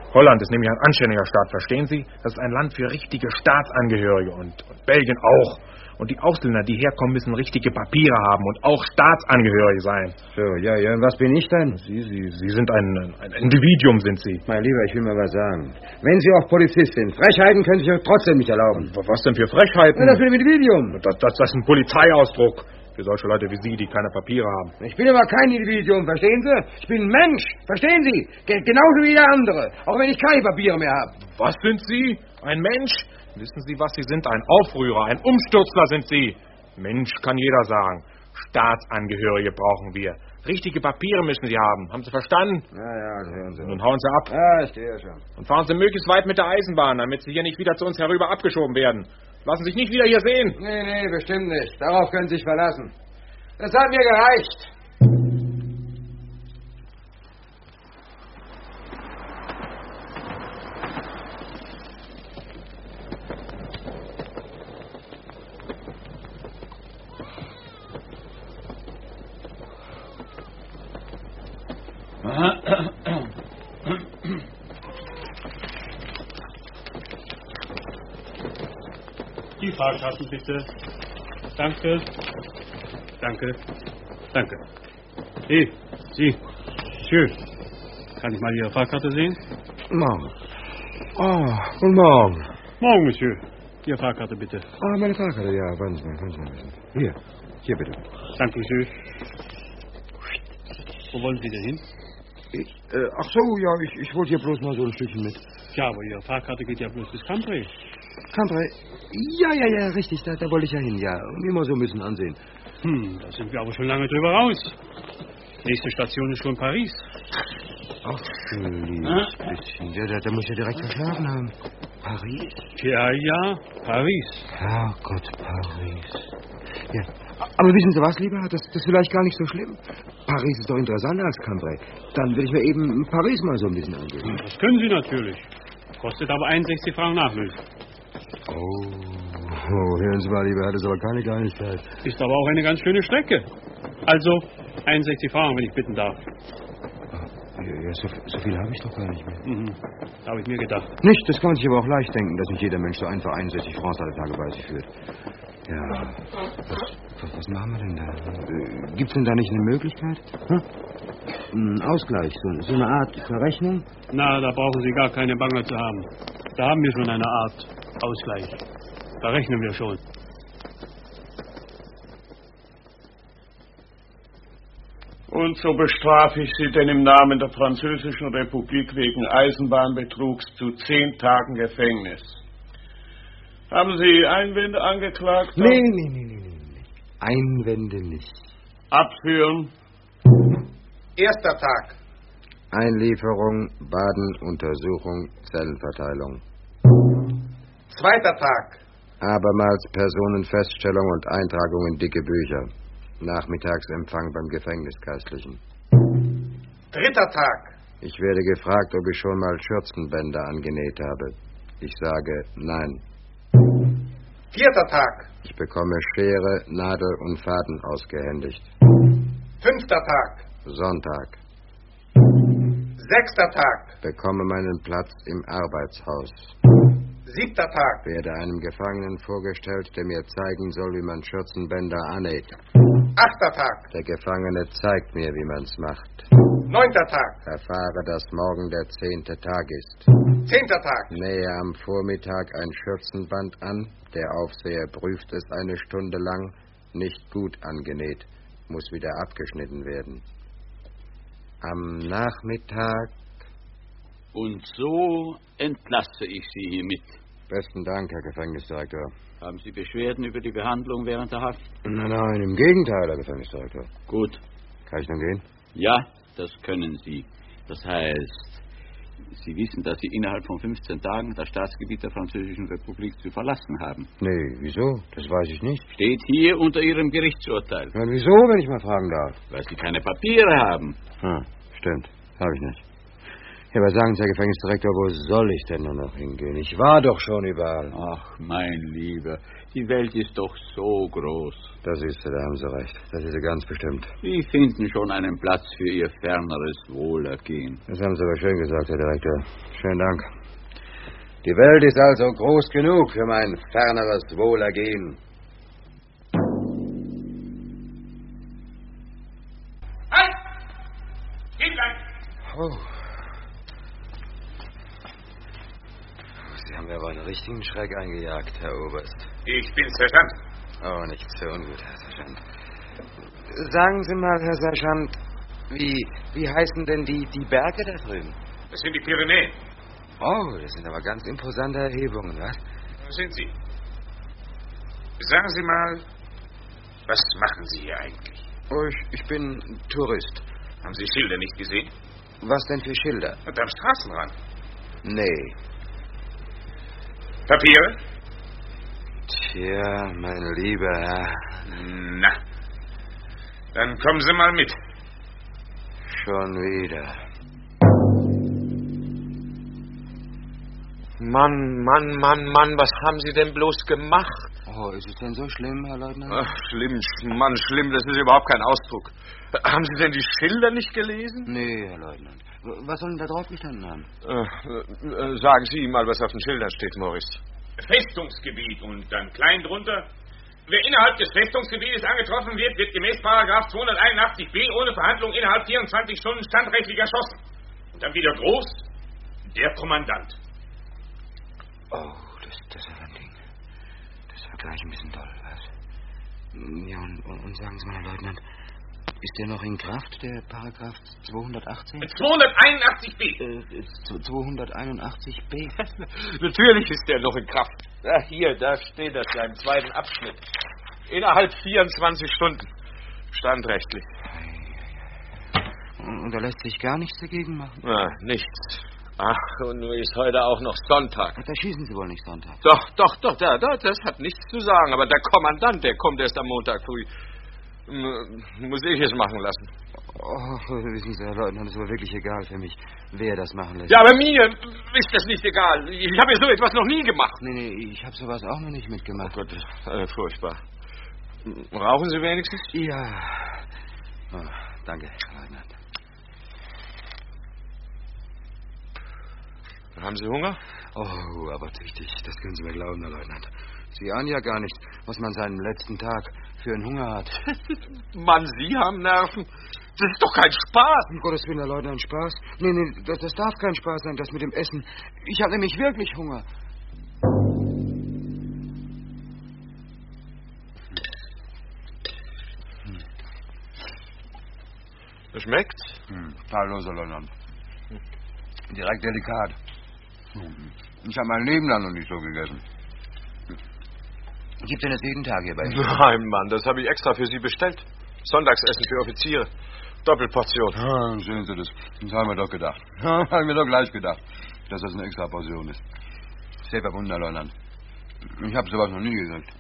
Holland ist nämlich ein anständiger Staat, verstehen Sie? Das ist ein Land für richtige Staatsangehörige und Belgien auch. Und die Ausländer, die herkommen, müssen richtige Papiere haben und auch Staatsangehörige sein. So, ja, und was bin ich denn? Sie sind ein Individuum, sind Sie. Mein Lieber, ich will mal was sagen. Wenn Sie auch Polizist sind, Frechheiten können Sie sich trotzdem nicht erlauben. Was denn für Frechheiten? Ja, das mit dem Individuum. Das ist ein Polizeiausdruck. Für solche Leute wie Sie, die keine Papiere haben. Ich bin aber kein Individuum, verstehen Sie? Ich bin ein Mensch, verstehen Sie? Genauso wie jeder andere, auch wenn ich keine Papiere mehr habe. Was sind Sie? Ein Mensch? Wissen Sie, was Sie sind? Ein Aufrührer, ein Umstürzler sind Sie. Mensch kann jeder sagen. Staatsangehörige brauchen wir. Richtige Papiere müssen Sie haben. Haben Sie verstanden? Ja, das hören Sie. Nun hauen Sie ab. Ja, ich stehe schon. Und fahren Sie möglichst weit mit der Eisenbahn, damit Sie hier nicht wieder zu uns herüber abgeschoben werden. Lassen Sie sich nicht wieder hier sehen. Nee, bestimmt nicht. Darauf können Sie sich verlassen. Das hat mir gereicht. Die Fahrkarten bitte. Danke. Hey, Sie. Schön. Kann ich mal Ihre Fahrkarte sehen? Morgen. Oh, guten Morgen. Morgen, Monsieur. Ihre Fahrkarte bitte. Ah, meine Fahrkarte, ja. Warten Sie mal. Hier bitte. Danke, Monsieur. Wo wollen Sie denn hin? Ach so, ja, ich wollte hier bloß mal so ein Stückchen mit. Ja, aber Ihre Fahrkarte geht ja bloß bis Cambrai. Cambrai? Ja, richtig, da wollte ich ja hin, ja. Und immer so ein bisschen ansehen. Da sind wir aber schon lange drüber raus. Nächste Station ist schon Paris. Ach, du liebes bisschen. Der muss ja direkt verschlafen haben. Paris? Ja, Paris. Herrgott, Paris. Ja, aber wissen Sie was, lieber? Das ist vielleicht gar nicht so schlimm. Paris ist doch interessanter als Cambrai. Dann will ich mir eben Paris mal so ein bisschen ansehen. Das können Sie natürlich. Kostet aber 61 Franken Nachlösen. Oh, hören Sie mal, lieber, hat es aber keine Kleinigkeit. Ist aber auch eine ganz schöne Strecke. Also 61 Franken, wenn ich bitten darf. Ja, so viel habe ich doch gar nicht mehr. Habe ich mir gedacht. Nicht, das kann man sich aber auch leicht denken, dass nicht jeder Mensch so einfach 61 Francs alle Tage bei sich führt. Ja, was machen wir denn da? Gibt's denn da nicht eine Möglichkeit? Ein Ausgleich, so eine Art Verrechnung? Na, da brauchen Sie gar keine Bange zu haben. Da haben wir schon eine Art Ausgleich. Da rechnen wir schon. Und so bestrafe ich Sie denn im Namen der Französischen Republik wegen Eisenbahnbetrugs zu 10 Tagen Gefängnis. Haben Sie Einwände, Angeklagter? Nee. Einwände nicht. Abführen. Erster Tag. Einlieferung, Baden, Untersuchung, Zellenverteilung. Zweiter Tag. Abermals Personenfeststellung und Eintragung in dicke Bücher. Nachmittagsempfang beim Gefängnisgeistlichen. Dritter Tag. Ich werde gefragt, ob ich schon mal Schürzenbänder angenäht habe. Ich sage nein. Vierter Tag. Ich bekomme Schere, Nadel und Faden ausgehändigt. Fünfter Tag. Sonntag. Sechster Tag. Bekomme meinen Platz im Arbeitshaus. Siebter Tag. Werde einem Gefangenen vorgestellt, der mir zeigen soll, wie man Schürzenbänder annäht. Achter Tag. Der Gefangene zeigt mir, wie man's macht. Neunter Tag. Erfahre, dass morgen der 10. Tag ist. 10. Tag. Nähe am Vormittag ein Schürzenband an. Der Aufseher prüft es eine Stunde lang. Nicht gut angenäht. Muss wieder abgeschnitten werden. Am Nachmittag... Und so entlasse ich Sie hiermit. Besten Dank, Herr Gefängnisdirektor. Haben Sie Beschwerden über die Behandlung während der Haft? Nein, im Gegenteil, Herr Gefängnisdirektor. Gut. Kann ich dann gehen? Ja, das können Sie. Das heißt, Sie wissen, dass Sie innerhalb von 15 Tagen das Staatsgebiet der Französischen Republik zu verlassen haben. Nee, wieso? Das weiß ich nicht. Steht hier unter Ihrem Gerichtsurteil. Ja, wieso, wenn ich mal fragen darf? Weil Sie keine Papiere haben. Stimmt. Habe ich nicht. Ja, aber sagen Sie, Herr Gefängnisdirektor, wo soll ich denn nur noch hingehen? Ich war doch schon überall. Ach, mein Lieber, die Welt ist doch so groß. Da siehst du, da haben Sie recht. Das ist sie ganz bestimmt. Sie finden schon einen Platz für Ihr ferneres Wohlergehen. Das haben Sie aber schön gesagt, Herr Direktor. Schönen Dank. Die Welt ist also groß genug für mein ferneres Wohlergehen. Halt! Stehen bleiben! Oh. Sie haben mir aber einen richtigen Schreck eingejagt, Herr Oberst. Ich bin Sergeant. Oh, nicht so ungut, Herr Sergeant. Sagen Sie mal, Herr Sergeant, wie heißen denn die Berge da drüben? Das sind die Pyrenäen. Oh, das sind aber ganz imposante Erhebungen, was? Wo sind Sie? Sagen Sie mal, was machen Sie hier eigentlich? Oh, ich bin Tourist. Haben Sie Schilder nicht gesehen? Was denn für Schilder? Und am Straßenrand. Nee. Papiere? Tja, mein lieber Herr. Na, dann kommen Sie mal mit. Schon wieder. Mann, was haben Sie denn bloß gemacht? Oh, ist es denn so schlimm, Herr Leutnant? Ach, schlimm, Mann, schlimm, das ist überhaupt kein Ausdruck. Haben Sie denn die Schilder nicht gelesen? Nee, Herr Leutnant. Was soll denn da drauf gestanden haben? Sagen Sie ihm mal, was auf den Schildern steht, Maurice. Festungsgebiet und dann klein drunter. Wer innerhalb des Festungsgebietes angetroffen wird, wird gemäß Paragraph 281b ohne Verhandlung innerhalb 24 Stunden standrechtlich erschossen. Und dann wieder groß, der Kommandant. Oh, das war ein Ding. Das war gleich ein bisschen doll, was? Ja, und sagen Sie mal, Herr Leutnant, ist der noch in Kraft, der Paragraph 218? 281b. 281b? Natürlich ist der noch in Kraft. Ja, hier, da steht das ja im zweiten Abschnitt. Innerhalb 24 Stunden. Standrechtlich. Und da lässt sich gar nichts dagegen machen? Na, nichts. Ach, und nun ist heute auch noch Sonntag. Da schießen Sie wohl nicht Sonntag? Doch, das hat nichts zu sagen. Aber der Kommandant, der kommt erst am Montag früh. Muss ich es machen lassen. Oh, wissen Sie, Herr Leutnant, das ist aber wirklich egal für mich, wer das machen lässt. Ja, aber mir ist das nicht egal. Ich habe ja so etwas noch nie gemacht. Nee, ich habe sowas auch noch nicht mitgemacht. Oh Gott, das ist furchtbar. Rauchen Sie wenigstens? Ja. Oh, danke, Herr Leutnant. Haben Sie Hunger? Oh, aber tüchtig, das können Sie mir glauben, Herr Leutnant. Sie ahnen ja gar nicht, was man seinen letzten Tag für einen Hunger hat. Mann, Sie haben Nerven. Das ist doch kein Spaß. Um Gottes Willen, Herr Leutnant, Spaß? Nee, das darf kein Spaß sein, das mit dem Essen. Ich habe nämlich wirklich Hunger. Schmeckt's? Tadellos, Herr Leutnant. Direkt delikat. Ich habe mein Leben lang noch nicht so gegessen. Gibt denn das jeden Tag hier bei Ihnen? Nein, Mann, das habe ich extra für Sie bestellt. Sonntagsessen für Offiziere. Doppelportion. Ah, sehen Sie das. Das haben wir doch gedacht. Haben wir doch gleich gedacht, dass das eine extra Portion ist. Sehr verwundert, Herr Leutnant. Ich habe sowas noch nie gekriegt.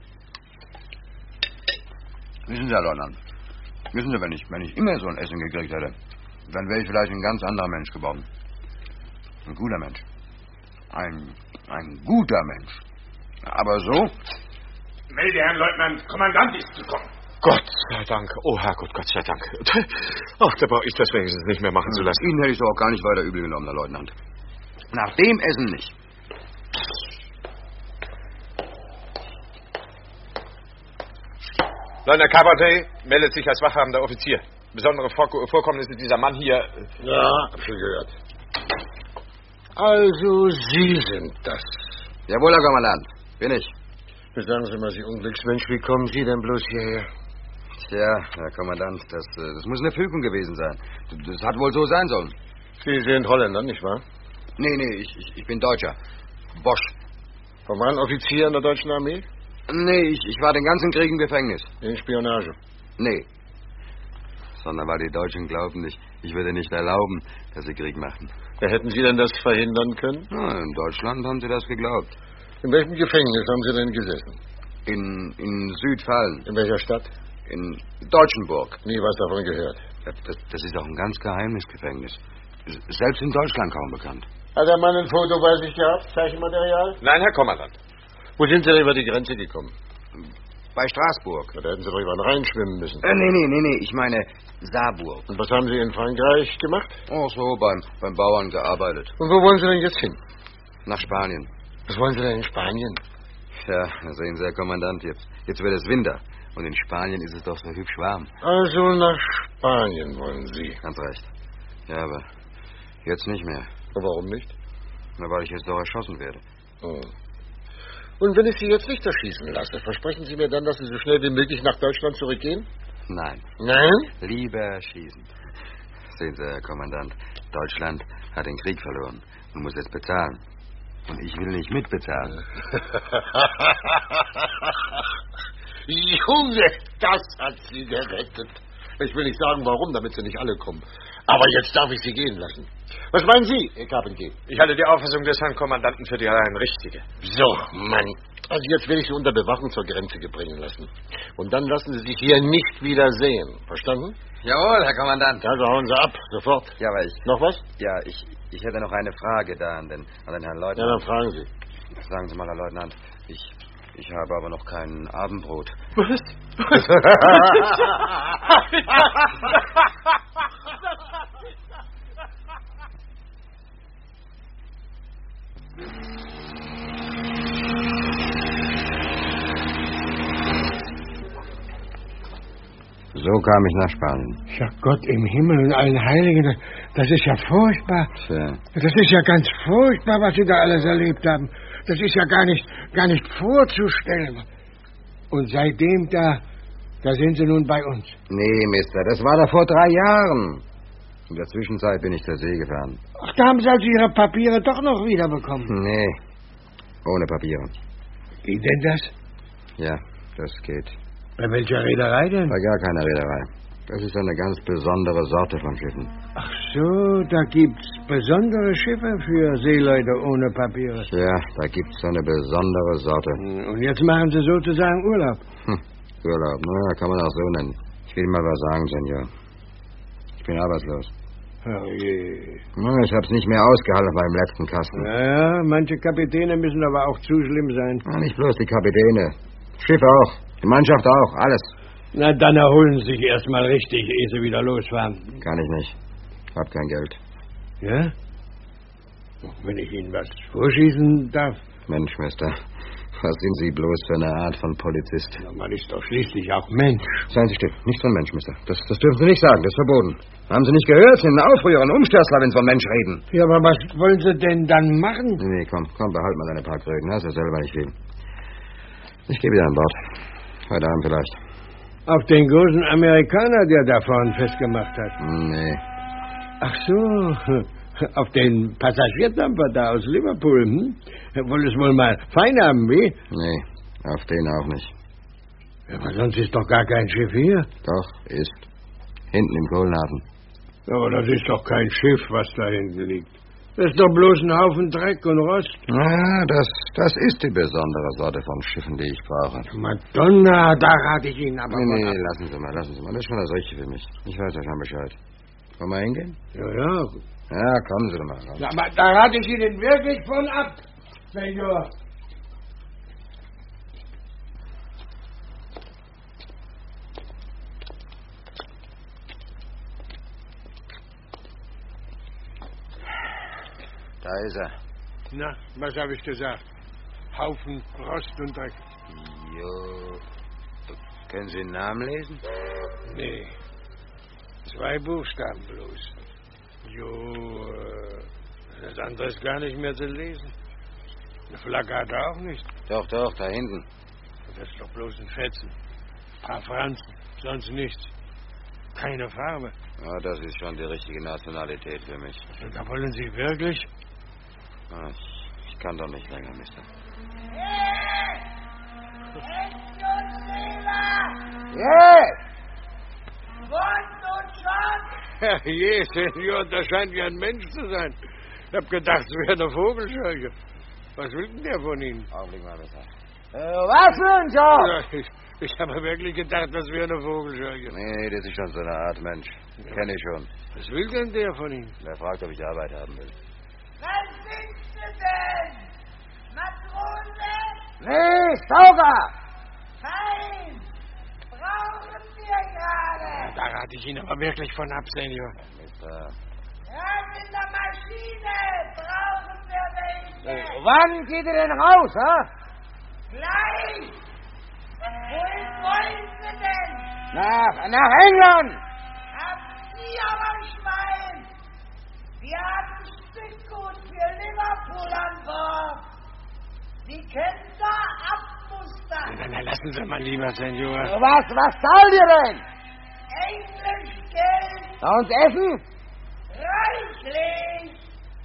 Wissen Sie, Herr Leutnant, wissen Sie, wenn ich immer so ein Essen gekriegt hätte, dann wäre ich vielleicht ein ganz anderer Mensch geworden. Ein guter Mensch. Ein guter Mensch. Aber so? Melde, Herrn Leutnant, Kommandant ist gekommen. Gott sei Dank. Oh, Herrgott, Gott sei Dank. Ach, da brauche ich das wenigstens nicht mehr machen zu lassen. Ihnen hätte ich es auch gar nicht weiter übel genommen, Herr Leutnant. Nach dem Essen nicht. Leutnant Carpenter meldet sich als wachhabender Offizier. Besondere Vorkommnisse dieser Mann hier. Ja, hab schon gehört. Also, Sie sind das. Jawohl, Herr Kommandant. Bin ich. Sagen Sie mal, Sie Unglücksmensch, wie kommen Sie denn bloß hierher? Tja, Herr Kommandant, das muss eine Fügung gewesen sein. Das hat wohl so sein sollen. Sie sind Holländer, nicht wahr? Nee, ich bin Deutscher. Bosch. Waren Offizier in der deutschen Armee? Nee, ich war den ganzen Krieg im Gefängnis. In Spionage? Nee. Sondern weil die Deutschen glaubten, ich würde nicht erlauben, dass sie Krieg machten. Ja, hätten Sie denn das verhindern können? Ja, in Deutschland haben sie das geglaubt. In welchem Gefängnis haben Sie denn gesessen? In Südfallen. In welcher Stadt? In Deutschenburg. Nie was davon gehört. Das ist auch ein ganz geheimes Gefängnis. Selbst in Deutschland kaum bekannt. Hat der Mann ein Foto bei sich gehabt? Zeichenmaterial? Nein, Herr Kommandant. Wo sind Sie denn über die Grenze gekommen? Bei Straßburg. Ja, da hätten Sie doch über den Rhein schwimmen müssen. Nee, ich meine Saarburg. Und was haben Sie in Frankreich gemacht? Oh, so, beim Bauern gearbeitet. Und wo wollen Sie denn jetzt hin? Nach Spanien. Was wollen Sie denn in Spanien? Ja, sehen Sie, Herr Kommandant, jetzt wird es Winter. Und in Spanien ist es doch so hübsch warm. Also nach Spanien wollen Sie. Ganz recht. Ja, aber jetzt nicht mehr. Und warum nicht? Na, weil ich jetzt doch erschossen werde. Oh. Und wenn ich Sie jetzt nicht erschießen lasse, versprechen Sie mir dann, dass Sie so schnell wie möglich nach Deutschland zurückgehen? Nein. Nein? Lieber schießen. Sehen Sie, Herr Kommandant, Deutschland hat den Krieg verloren und muss jetzt bezahlen. Und ich will nicht mitbezahlen. Junge, das hat Sie gerettet. Ich will nicht sagen, warum, damit Sie nicht alle kommen. Aber jetzt darf ich Sie gehen lassen. Was meinen Sie, Herr KPG? Ich halte die Auffassung des Herrn Kommandanten für die rein richtige. So, Mann. Also jetzt will ich Sie unter Bewachung zur Grenze bringen lassen. Und dann lassen Sie sich hier nicht wieder sehen. Verstanden? Jawohl, Herr Kommandant. Also hauen Sie ab, sofort. Ja, aber Noch was? Ja, ich hätte noch eine Frage da an den Herrn Leutnant. Ja, dann fragen Sie. Sagen Sie mal, Herr Leutnant, ich habe aber noch kein Abendbrot. Was? So kam ich nach Spanien. Ja, Gott im Himmel und allen Heiligen, das ist ja furchtbar. Tja. Das ist ja ganz furchtbar, was Sie da alles erlebt haben. Das ist ja gar nicht vorzustellen. Und seitdem da sind Sie nun bei uns. Nee, Mister, das war doch vor 3 Jahren. In der Zwischenzeit bin ich zur See gefahren. Ach, da haben Sie also Ihre Papiere doch noch wiederbekommen. Nee, ohne Papiere. Geht denn das? Ja, das geht. Bei welcher Reederei denn? Bei gar keiner Reederei. Das ist eine ganz besondere Sorte von Schiffen. Ach so, da gibt's besondere Schiffe für Seeleute ohne Papiere. Ja, da gibt's eine besondere Sorte. Und jetzt machen Sie sozusagen Urlaub. Urlaub, na, kann man auch so nennen. Ich will mal was sagen, Senor. Ich bin arbeitslos. Oh je. Ich hab's nicht mehr ausgehalten beim letzten Kasten. Ja, manche Kapitäne müssen aber auch zu schlimm sein. Ja, nicht bloß die Kapitäne. Schiff auch. Die Mannschaft auch. Alles. Na, dann erholen Sie sich erstmal richtig, ehe Sie wieder losfahren. Kann ich nicht. Hab kein Geld. Ja? Wenn ich Ihnen was vorschießen darf. Mensch, Mister. Was sind Sie bloß für eine Art von Polizist? Na, man ist doch schließlich auch Mensch. Seien Sie still. Nichts von Mensch, Mister. Das dürfen Sie nicht sagen. Das ist verboten. Haben Sie nicht gehört? Sie sind ein Aufrührer, ein Umstürzler, wenn Sie von Mensch reden. Ja, aber was wollen Sie denn dann machen? Nee, komm, behalt mal deine Parkreden. Hast ja selber nicht viel. Ich gehe wieder an Bord. Heute Abend vielleicht. Auf den großen Amerikaner, der da vorne festgemacht hat? Nee. Ach so, auf den Passagierdampfer da aus Liverpool, Wollen es wohl mal fein haben, wie? Nee, auf den auch nicht. Ja, aber sonst ist doch gar kein Schiff hier. Doch, ist. Hinten im Kohlenhafen. Aber das ist doch kein Schiff, was da hinten liegt. Das ist doch bloß ein Haufen Dreck und Rost. Ah, das ist die besondere Sorte von Schiffen, die ich brauche. Madonna, da rate ich Ihnen aber... Nee, lassen Sie mal. Das ist schon das Richtige für mich. Ich weiß ja schon Bescheid. Wollen wir hingehen? Ja. Ja, kommen Sie doch mal. Ja, aber da rate ich Ihnen wirklich von ab, Senor. Da ist er. Na, was habe ich gesagt? Haufen Rost und Dreck. Jo. Können Sie den Namen lesen? Nee. 2 Buchstaben bloß. Jo, das andere ist gar nicht mehr zu lesen. Eine Flagge hat er auch nicht. Doch, da hinten. Das ist doch bloß ein Fetzen. Ein paar Franzen, sonst nichts. Keine Farbe. Ja, das ist schon die richtige Nationalität für mich. Und da wollen Sie wirklich? Ah, ich kann doch nicht länger, Mister. Je, Senor, das scheint ja ein Mensch zu sein. Ich hab gedacht, es wäre eine Vogelscheuche. Was will denn der von Ihnen? Augenblick mal, Mister. Was für ein Job? Ich habe wirklich gedacht, das wäre eine Vogelscheuche. Nee, das ist schon so eine Art Mensch. Ja. Kenne ich schon. Was will denn der von Ihnen? Der fragt, ob ich Arbeit haben will. Was sind Sie denn? Matrose? Nee, Sauger! Fein! Brauchen wir gerade! Da rate ich Ihnen aber wirklich von ab, Senior. Mister. Ran in der Maschine! Brauchen wir welche? Wann geht ihr denn raus, ha? Gleich! Wohin wollen Sie denn? Nach England! Habt Sie aber Schwein! Wir haben Stückgut für Liverpool an Bord. Sie können da abmustern. Na, lassen Sie mal lieber, Senior. Was zahlt ihr denn? Englisch Geld Und Essen? reichlich.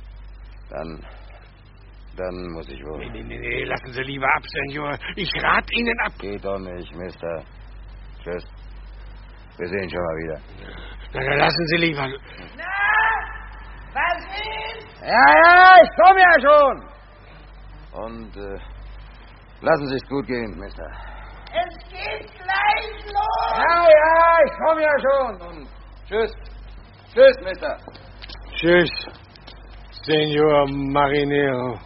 Dann muss ich wohl. Nee, lassen Sie lieber ab, Senior. Ich rate Ihnen ab. Geht doch nicht, Mister. Tschüss. Wir sehen schon mal wieder. Na, lassen Sie lieber. Na, was ist? Ja, ich komme ja schon. Und lassen Sie es gut gehen, Mister. Es geht gleich los. Ja, ich komme ja schon. Und tschüss. Tschüss, Mister. Tschüss, Senior Marinero.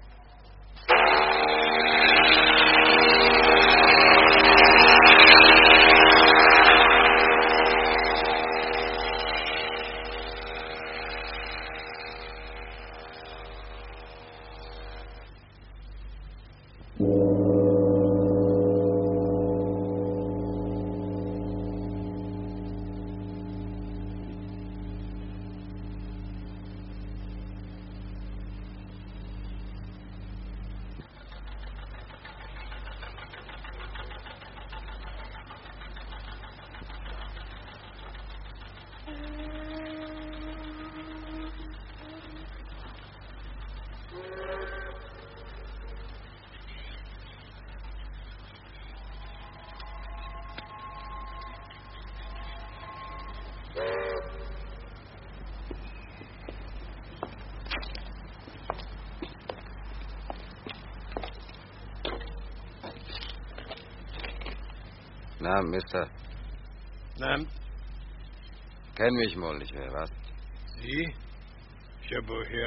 Na, Mister. Na, Kenn mich wohl nicht mehr, was? Sie? Ja, woher?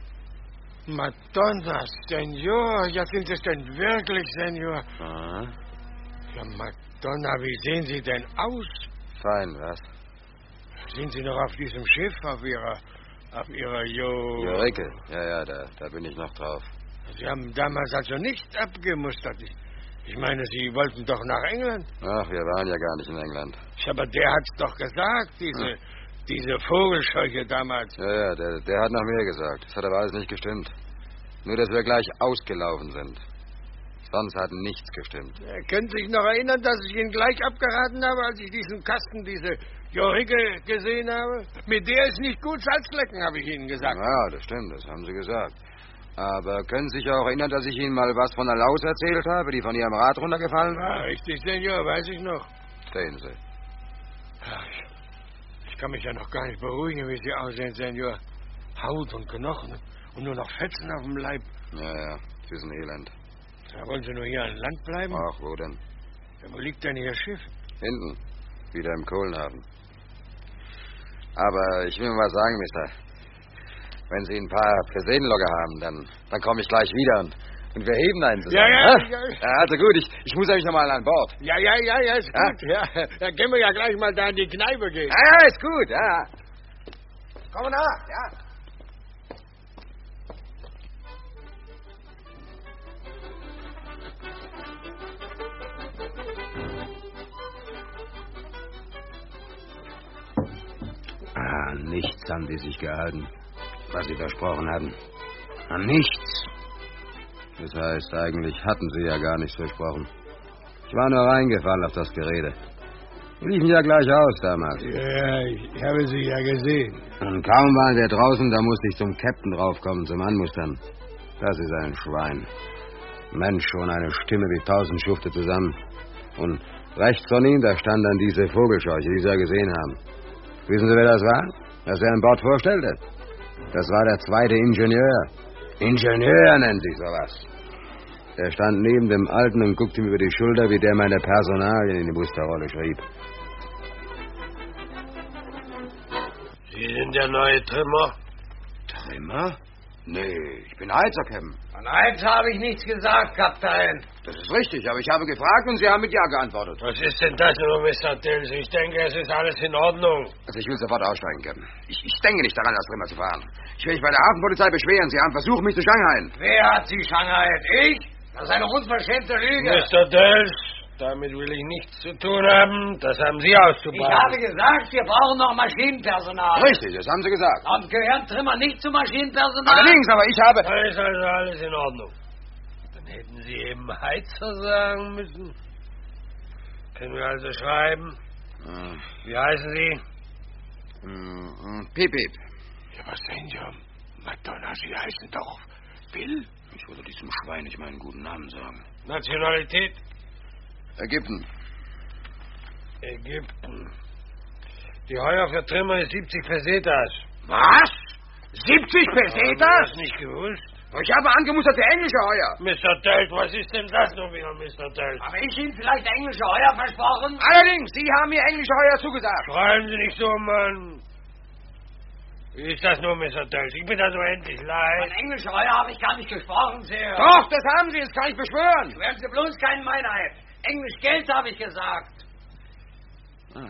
Madonna, Senior. Ja, sind es denn wirklich, Senior? Aha. Ja, Madonna, wie sehen Sie denn aus? Fein, was? Sind Sie noch auf diesem Schiff, auf Ihrer Jorike? Ja, da bin ich noch drauf. Sie haben damals also nicht abgemustert. Ich meine, Sie wollten doch nach England. Ach, wir waren ja gar nicht in England. Aber der hat's doch gesagt, diese Vogelscheuche damals. Ja, der hat nach mir gesagt. Das hat aber alles nicht gestimmt. Nur, dass wir gleich ausgelaufen sind. Sonst hat nichts gestimmt. Können Sie sich noch erinnern, dass ich Ihnen gleich abgeraten habe, als ich diesen Kasten, diese Jorike gesehen habe? Mit der ist nicht gut Salzflecken, habe ich Ihnen gesagt. Ja, das stimmt, das haben Sie gesagt. Aber können Sie sich auch erinnern, dass ich Ihnen mal was von der Laus erzählt habe, die von Ihrem Rad runtergefallen war? Ja, richtig, Senior, weiß ich noch. Sehen Sie. Ach, ich kann mich ja noch gar nicht beruhigen, wie Sie aussehen, Senior. Haut und Knochen und nur noch Fetzen auf dem Leib. Ja, das ist ein Elend. Ja, wollen Sie nur hier an Land bleiben? Ach, wo denn? Ja, wo liegt denn Ihr Schiff? Hinten. Wieder im Kohlenhafen. Aber ich will mal was sagen, Mister. Wenn Sie ein paar Verseenlogger haben, dann komme ich gleich wieder und wir heben einen zusammen. Ja. Also gut, ich muss nämlich nochmal an Bord. Ja, ist gut. Ja, da können wir ja gleich mal da in die Kneipe gehen. Ja, ist gut, ja. Komm nach, ja. An nichts haben die sich gehalten, was sie versprochen hatten. An nichts. Das heißt, eigentlich hatten sie ja gar nichts versprochen. Ich war nur reingefallen auf das Gerede. Die liefen ja gleich aus damals. Ja, ich habe sie ja gesehen. Und kaum waren wir draußen, da musste ich zum Captain draufkommen, zum Anmustern. Das ist ein Schwein. Mensch, schon eine Stimme wie 1000 Schufte zusammen. Und rechts von ihm, da stand dann diese Vogelscheuche, die Sie ja gesehen haben. Wissen Sie, wer das war? Was er an Bord vorstellte? Das war der zweite Ingenieur. Ingenieur nennt sich sowas. Er stand neben dem Alten und guckte ihm über die Schulter, wie der meine Personalien in die Musterrolle schrieb. Sie sind der neue Trimmer? Trimmer? Nee, ich bin Heizer, Captain. An Heizer habe ich nichts gesagt, Kapitän. Das ist richtig, aber ich habe gefragt und Sie haben mit Ja geantwortet. Was ist denn das nur, Mr. Dills? Ich denke, es ist alles in Ordnung. Also ich will sofort aussteigen, Captain. Ich denke nicht daran, als Trimmer zu fahren. Ich will mich bei der Hafenpolizei beschweren. Sie haben versucht, mich zu Shanghai. Wer hat Sie Shanghai? Ich? Das ist eine unverschämte Lüge. Mr. Dills, damit will ich nichts zu tun haben. Das haben Sie auszubaden. Ich habe gesagt, wir brauchen noch Maschinenpersonal. Richtig, das haben Sie gesagt. Und gehören Trimmer nicht zum Maschinenpersonal? Allerdings, aber ich habe... Da ist also alles in Ordnung. Dann hätten Sie eben Heizer sagen müssen. Können wir also schreiben? Wie heißen Sie? Piep, Piep. Ja, was denn, John? Madonna, Sie heißen doch Bill. Ich würde diesem Schwein nicht meinen guten Namen sagen. Nationalität? Ägypten. Ägypten. Die Heuer für Trimmer ist 70 Pesetas. Was? 70 Pesetas? Haben Sie das nicht gewusst? Ich habe angemustert für englische Heuer. Mr. Delt, was ist denn das nun wieder, Mr. Delt? Habe ich Ihnen vielleicht englische Heuer versprochen? Allerdings, Sie haben mir englische Heuer zugesagt. Schreien Sie nicht so, Mann. Wie ist das nur, Mr. Delt? Ich bin da so endlich leid. Von englische Heuer habe ich gar nicht gesprochen, Sir. Doch, das haben Sie, das kann ich beschwören. Schwören Sie bloß keinen Meinheit. Englisch Geld, habe ich gesagt. Ja,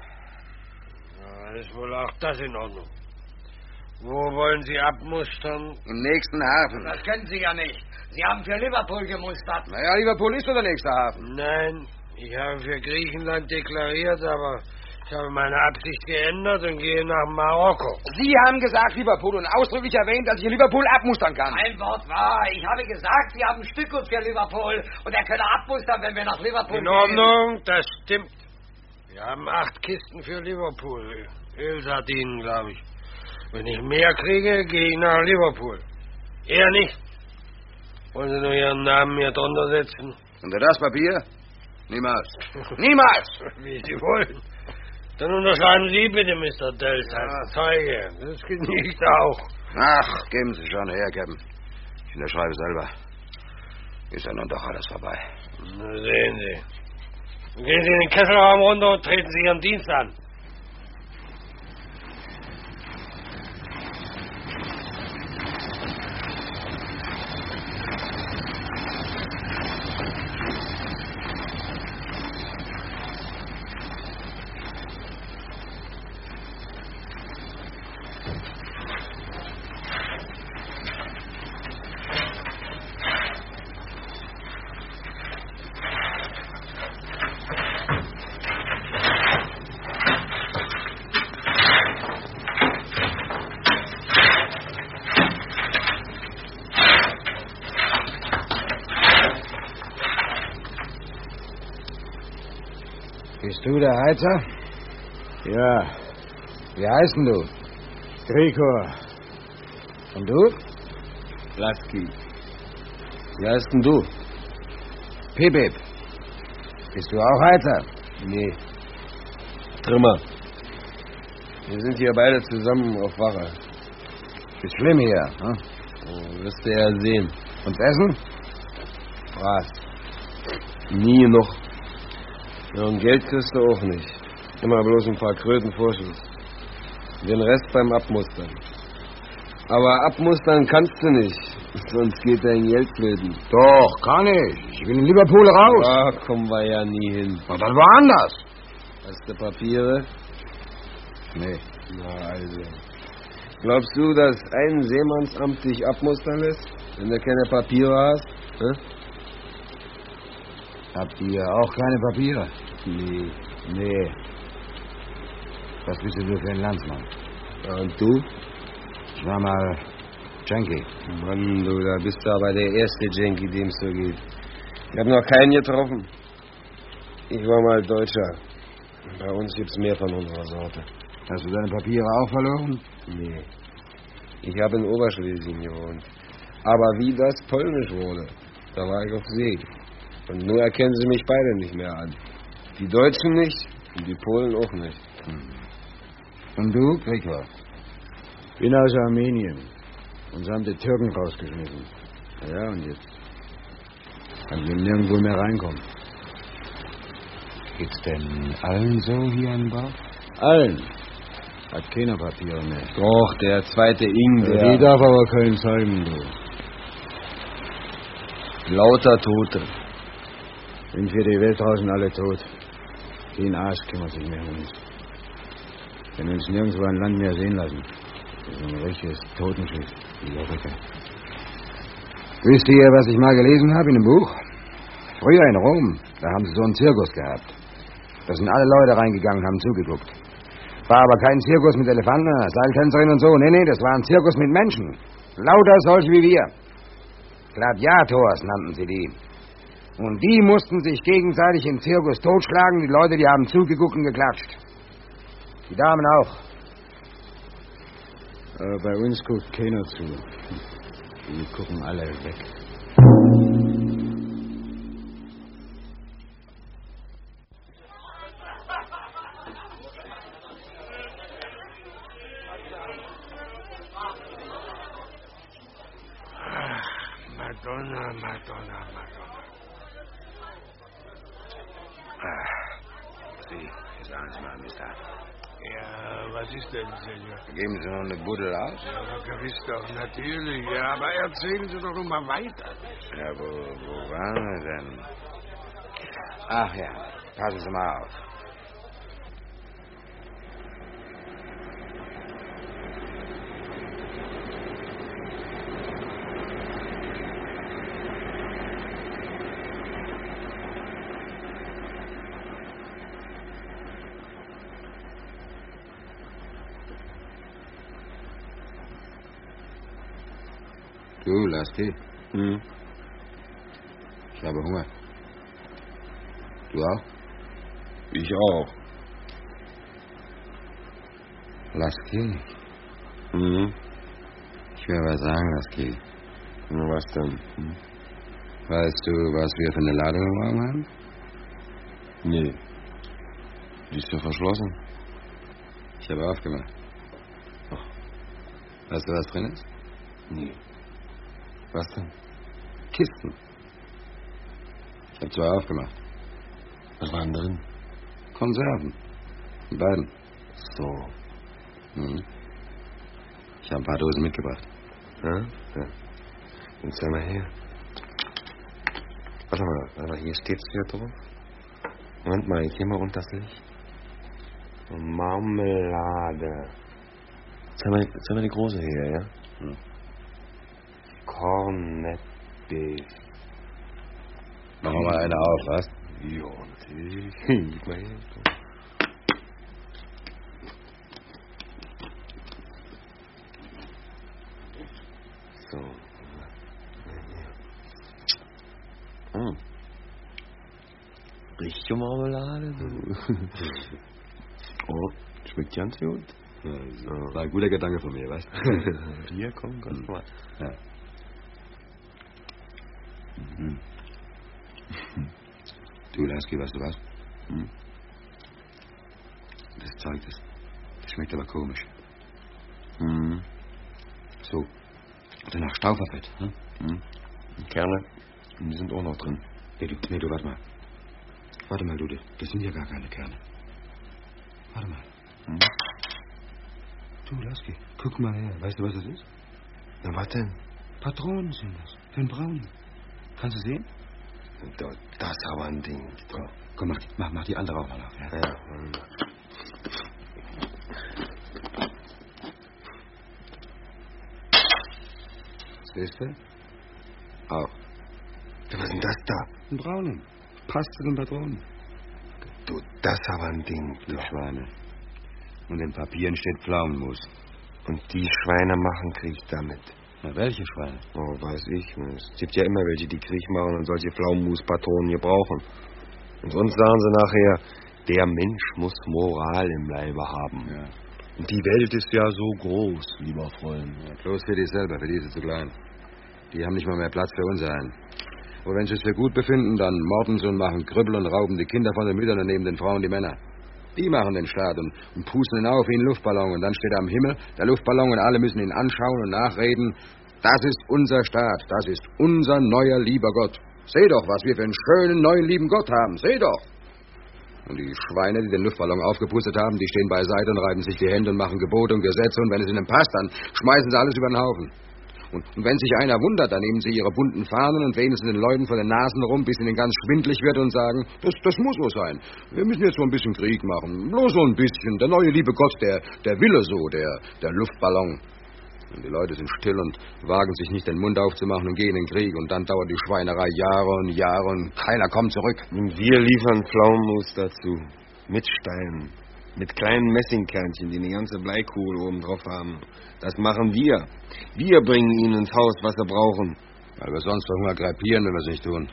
ist wohl auch das in Ordnung. Wo wollen Sie abmustern? Im nächsten Hafen. Das können Sie ja nicht. Sie haben für Liverpool gemustert. Naja, Liverpool ist doch der nächste Hafen. Nein, ich habe für Griechenland deklariert, aber ich habe meine Absicht geändert und gehe nach Marokko. Sie haben gesagt Liverpool und ausdrücklich erwähnt, dass ich in Liverpool abmustern kann. Ein Wort wahr. Ich habe gesagt, Sie haben Stückgut für Liverpool und er könne abmustern, wenn wir nach Liverpool gehen. In Ordnung, das stimmt. Wir haben 8 Kisten für Liverpool. Ölsardinen, glaube ich. Wenn ich mehr kriege, gehe ich nach Liverpool. Er nicht. Wollen Sie nur Ihren Namen hier drunter setzen? Unter das Papier? Niemals. Niemals! Wie Sie wollen. Dann unterschreiben Sie bitte, Mr. Delt, als Zeuge. Das genügt auch. Ach, geben Sie schon her, Captain. Ich unterschreibe selber. Ist ja nun doch alles vorbei. Na, sehen Sie. Gehen Sie in den Kesselraum runter und treten Sie Ihren Dienst an. Bist du der Heizer? Ja. Wie heißt denn du? Grigor. Und du? Lasky. Wie heißt denn du? Pipip. Bist du auch Heizer? Nee. Trimmer. Wir sind hier beide zusammen auf Wache. Ist schlimm hier, hm? Oh, wirst du ja sehen. Und essen? Was? Nie noch. Ja, und Geld kriegst du auch nicht. Immer bloß ein paar Kröten Vorschuss. Den Rest beim Abmustern. Aber abmustern kannst du nicht, sonst geht dein Geld flöten. Doch, kann ich. Ich will in Liverpool raus. Da kommen wir ja nie hin. Und dann woanders. Hast du Papiere? Nee. Na also. Glaubst du, dass ein Seemannsamt dich abmustern lässt, wenn du keine Papiere hast? Hä? Habt ihr auch keine Papiere? Nee. Was bist du für ein Landsmann? Ja, und du? Ich war mal Janky. Mann, du, da bist du aber der erste Janky, dem es so geht. Ich habe noch keinen getroffen. Ich war mal Deutscher. Bei uns gibt's mehr von unserer Sorte. Hast du deine Papiere auch verloren? Nee. Ich habe in Oberschlesien gewohnt. Aber wie das polnisch wurde, da war ich auf See. Und nur erkennen sie mich beide nicht mehr an. Die Deutschen nicht und die Polen auch nicht. Und du, Grigor? Bin aus Armenien. Uns haben die Türken rausgeschmissen. Ja, und jetzt? Kann ich nirgendwo mehr reinkommen. Geht's denn allen so hier an Bord? Allen. Hat keiner Papiere mehr. Doch, der zweite Ing, Die darf aber keinen zeigen, du. Lauter Tote. Sind für die Welt draußen alle tot. Kein Arsch kümmert sich mehr um uns. Wenn uns nirgendwo ein Land mehr sehen lassen. Das ist ein richtiges Totenschiff. Die Afrika. Wisst ihr, was ich mal gelesen habe in einem Buch? Früher in Rom, da haben sie so einen Zirkus gehabt. Da sind alle Leute reingegangen und haben zugeguckt. War aber kein Zirkus mit Elefanten, Seiltänzerinnen und so. Nee, das war ein Zirkus mit Menschen. Lauter solche wie wir. Gladiators nannten sie die. Und die mussten sich gegenseitig im Zirkus totschlagen. Die Leute, die haben zugeguckt und geklatscht. Die Damen auch. Bei uns guckt keiner zu. Die gucken alle weg. Madonna. Sie, sagen Sie mal, Mr. Ja, was ist denn, Senor? Geben Sie noch eine Buddel aus? Ja, gewiss doch, natürlich. Ja, aber erzählen Sie doch mal weiter. Ja, wo waren wir denn? Ach ja, passen Sie mal auf. Du, Lasky. Ich habe Hunger. Du auch? Ich auch. Lasky? Ich will was sagen, Lasky. Was denn? Weißt du, was wir für eine Ladung im Raum haben? Nee. Die ist ja verschlossen. Ich habe aufgemacht. Weißt du, was drin ist? Nee. Was denn? Kisten. Ich habe 2 aufgemacht. Was war denn drin? Konserven. Die beiden. So. Ich habe ein paar Dosen mitgebracht. Ja? Dann zeig mal her. Warte mal, hier steht's wieder drauf. Moment mal, ich geh mal unter das Licht. Marmelade. Zeig mal die große hier, ja? Cornet Beef. Machen wir mal eine auf, was? Ja, natürlich. Gib mal her. So. Richtige Marmelade, du. Oh, schmeckt ganz gut. Ja, war ein guter Gedanke von mir, weißt du? Hier, komm, ganz mal. Ja. Du, Lasky, weißt du was? Das Zeug, das schmeckt aber komisch. So. Danach Stauferfett. Kerne, die sind auch noch drin. Nee, du, warte mal. Warte mal, du, das sind ja gar keine Kerne. Warte mal. Du, Lasky, guck mal her. Weißt du, was das ist? Na, was denn? Patronen sind das. Für einen Brownie. Kannst du sehen? Das ist aber ein Ding. Komm, mach die andere auch mal auf. Ja. Siehst du? Auch. Was ist denn das da? Ein Brownie. Passt zu den Patronen. Du, das ist aber ein Ding. Die Schweine. Und in Papieren steht Pflaumenmus. Und die Schweine machen Krieg damit. Na, welche Schweine? Oh, weiß ich. Es gibt ja immer welche, die Krieg machen und solche Pflaumenmuspatronen hier brauchen. Und sonst sagen sie nachher, der Mensch muss Moral im Leibe haben. Ja. Und die Welt ist ja so groß, lieber Freund. Ja, bloß für dich selber, für die ist es zu klein. Die haben nicht mal mehr Platz für uns ein. Und wenn sie es für gut befinden, dann morden sie und machen Krüppel und rauben die Kinder von den Müttern und nehmen den Frauen die Männer. Die machen den Staat und pusten ihn auf wie ein Luftballon. Und dann steht er am Himmel, der Luftballon, und alle müssen ihn anschauen und nachreden. Das ist unser Staat, das ist unser neuer lieber Gott. Seh doch, was wir für einen schönen, neuen, lieben Gott haben. Seh doch. Und die Schweine, die den Luftballon aufgepustet haben, die stehen beiseite und reiben sich die Hände und machen Gebote und Gesetze. Und wenn es ihnen passt, dann schmeißen sie alles über den Haufen. Und wenn sich einer wundert, dann nehmen sie ihre bunten Fahnen und wehen es den Leuten vor den Nasen rum, bis ihnen ganz schwindlig wird und sagen, das muss so sein. Wir müssen jetzt so ein bisschen Krieg machen. Bloß so ein bisschen. Der neue liebe Gott, der wille so, der Luftballon. Und die Leute sind still und wagen sich nicht den Mund aufzumachen und gehen in den Krieg. Und dann dauert die Schweinerei Jahre und Jahre und keiner kommt zurück. Und wir liefern Pflaumenmus dazu. Mit Steinen. Mit kleinen Messingkernchen, die eine ganze Bleikugel oben drauf haben. Das machen wir. Wir bringen ihnen ins Haus, was sie brauchen. Weil wir sonst vor Hunger krepieren, wenn wir es nicht tun.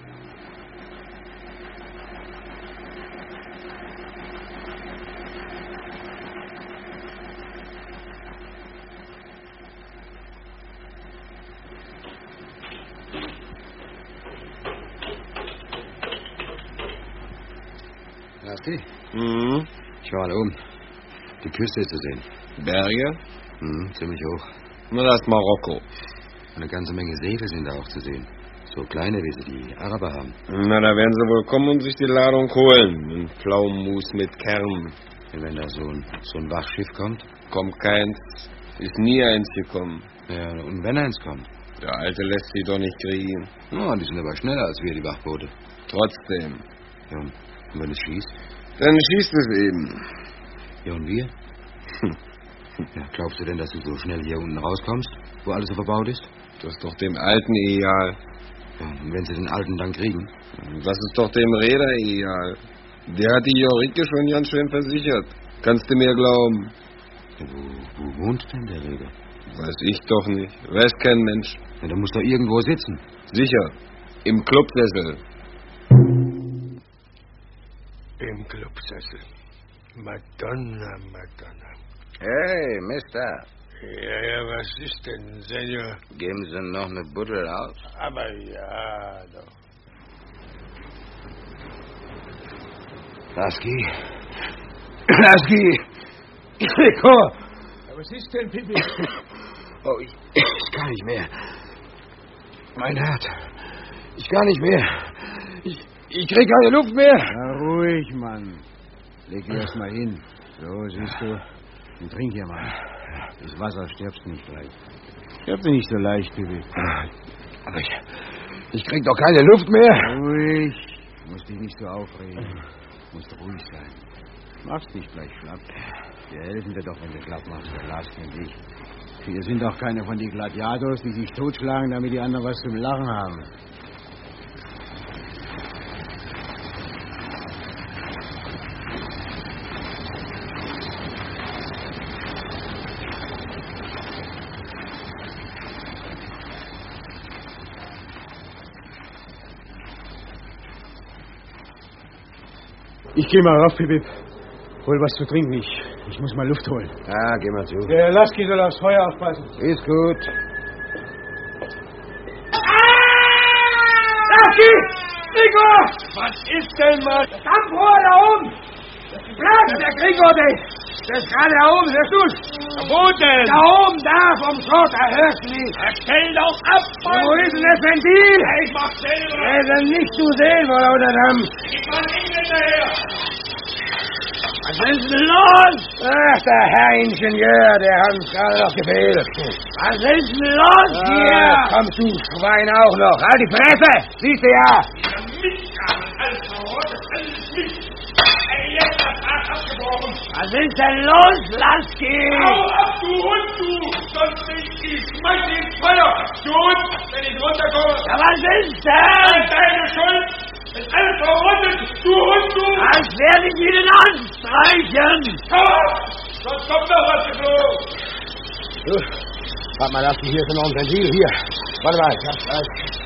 Lasky? Mhm. Ich war mal oben. Die Küste ist zu sehen. Berge? Ziemlich hoch. Na, das ist Marokko. Eine ganze Menge Segel sind da auch zu sehen. So kleine, wie sie die Araber haben. Na, da werden sie wohl kommen und sich die Ladung holen. Ein Pflaumenmus mit Kern. Und wenn da so ein Wachschiff kommt? Kommt keins. Ist nie eins gekommen. Ja, und wenn eins kommt? Der Alte lässt sie doch nicht kriegen. Oh, die sind aber schneller als wir, die Wachboote. Trotzdem. Ja, und wenn es schießt? Dann schießt es eben. Ja, und wir? Ja, glaubst du denn, dass du so schnell hier unten rauskommst, wo alles so verbaut ist? Das ist doch dem Alten egal. Ja, und wenn sie den Alten dann kriegen? Das ist doch dem Räder egal. Der hat die Jorike schon ganz schön versichert. Kannst du mir glauben? Ja, wo wohnt denn der Räder? Weiß ich doch nicht. Weiß kein Mensch. Ja, der muss doch irgendwo sitzen. Sicher. Im Clubsessel. Im Clubsessel. Madonna, Madonna. Hey, Mister. Ja, was ist denn, Senor? Geben Sie noch eine Buddel aus? Aber ja, doch. Lasky. Lasky. Rico. Was ist denn, Pipi? Oh, ich kann nicht mehr. Mein Herz. Ich kann nicht mehr. Ich krieg keine Luft mehr. Na, ruhig, Mann. Leg dich erst mal hin. So, siehst du. Und trink hier mal. Das Wasser stirbst nicht gleich. Stirbt nicht so leicht, Bibi. Aber ich krieg doch keine Luft mehr. Ruhig. Musst dich nicht so aufregen. Musst ruhig sein. Machst nicht gleich schlapp. Wir helfen dir doch, wenn du schlapp machst, der Lasky und ich. Wir sind doch keine von den Gladiators, die sich totschlagen, damit die anderen was zum Lachen haben. Ich geh mal rauf, Pipip. Hol was zu trinken. Ich muss mal Luft holen. Ja, geh mal zu. Der Lasky soll aufs Feuer aufpassen. Ist gut. Lasky! Rico! Was ist denn, Mann? Das Dampfrohr da oben! Das Blasen, der Gregor, der ist gerade da oben, hörst du's? Wo denn? Da oben, da, vom Schrott, da hörst du nicht. Stell doch ab, Mann! Wo ist denn das Ventil? Ich mach selber. Er soll nicht zu sehen, vor lauter Dampf. Gib mal hinterher! Was ist denn los? Ach, der Herr Ingenieur, der hat uns gerade noch gefehlt. Was ist denn los hier? Kommst du, Schwein, auch noch. Halt die Fresse! Siehst du ja! Was ist denn los, Lasky? Hau ab, du Hund, du! Sonst nicht ich schmeiß dich ins Feuer! Du Hund, wenn ich runterkomme! Ja, was ist denn? Deine Schuld! Ist alles verrottet! Du Hund, du! Als werde ich Ihnen anstreichen! Hau ab! Sonst kommt noch was geflogen! Du, warte mal, Lasky, hier ist noch ein Ventil. Hier. Warte mal. Ja,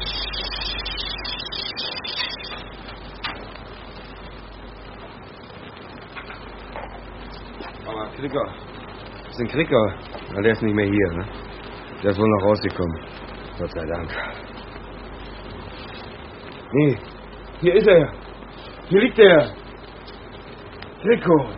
Aber Kricker. Das ist ein Kricker. Na, der ist nicht mehr hier, ne? Der ist wohl noch rausgekommen. Gott sei Dank. Nee, hier ist er. Hier liegt er. Krico.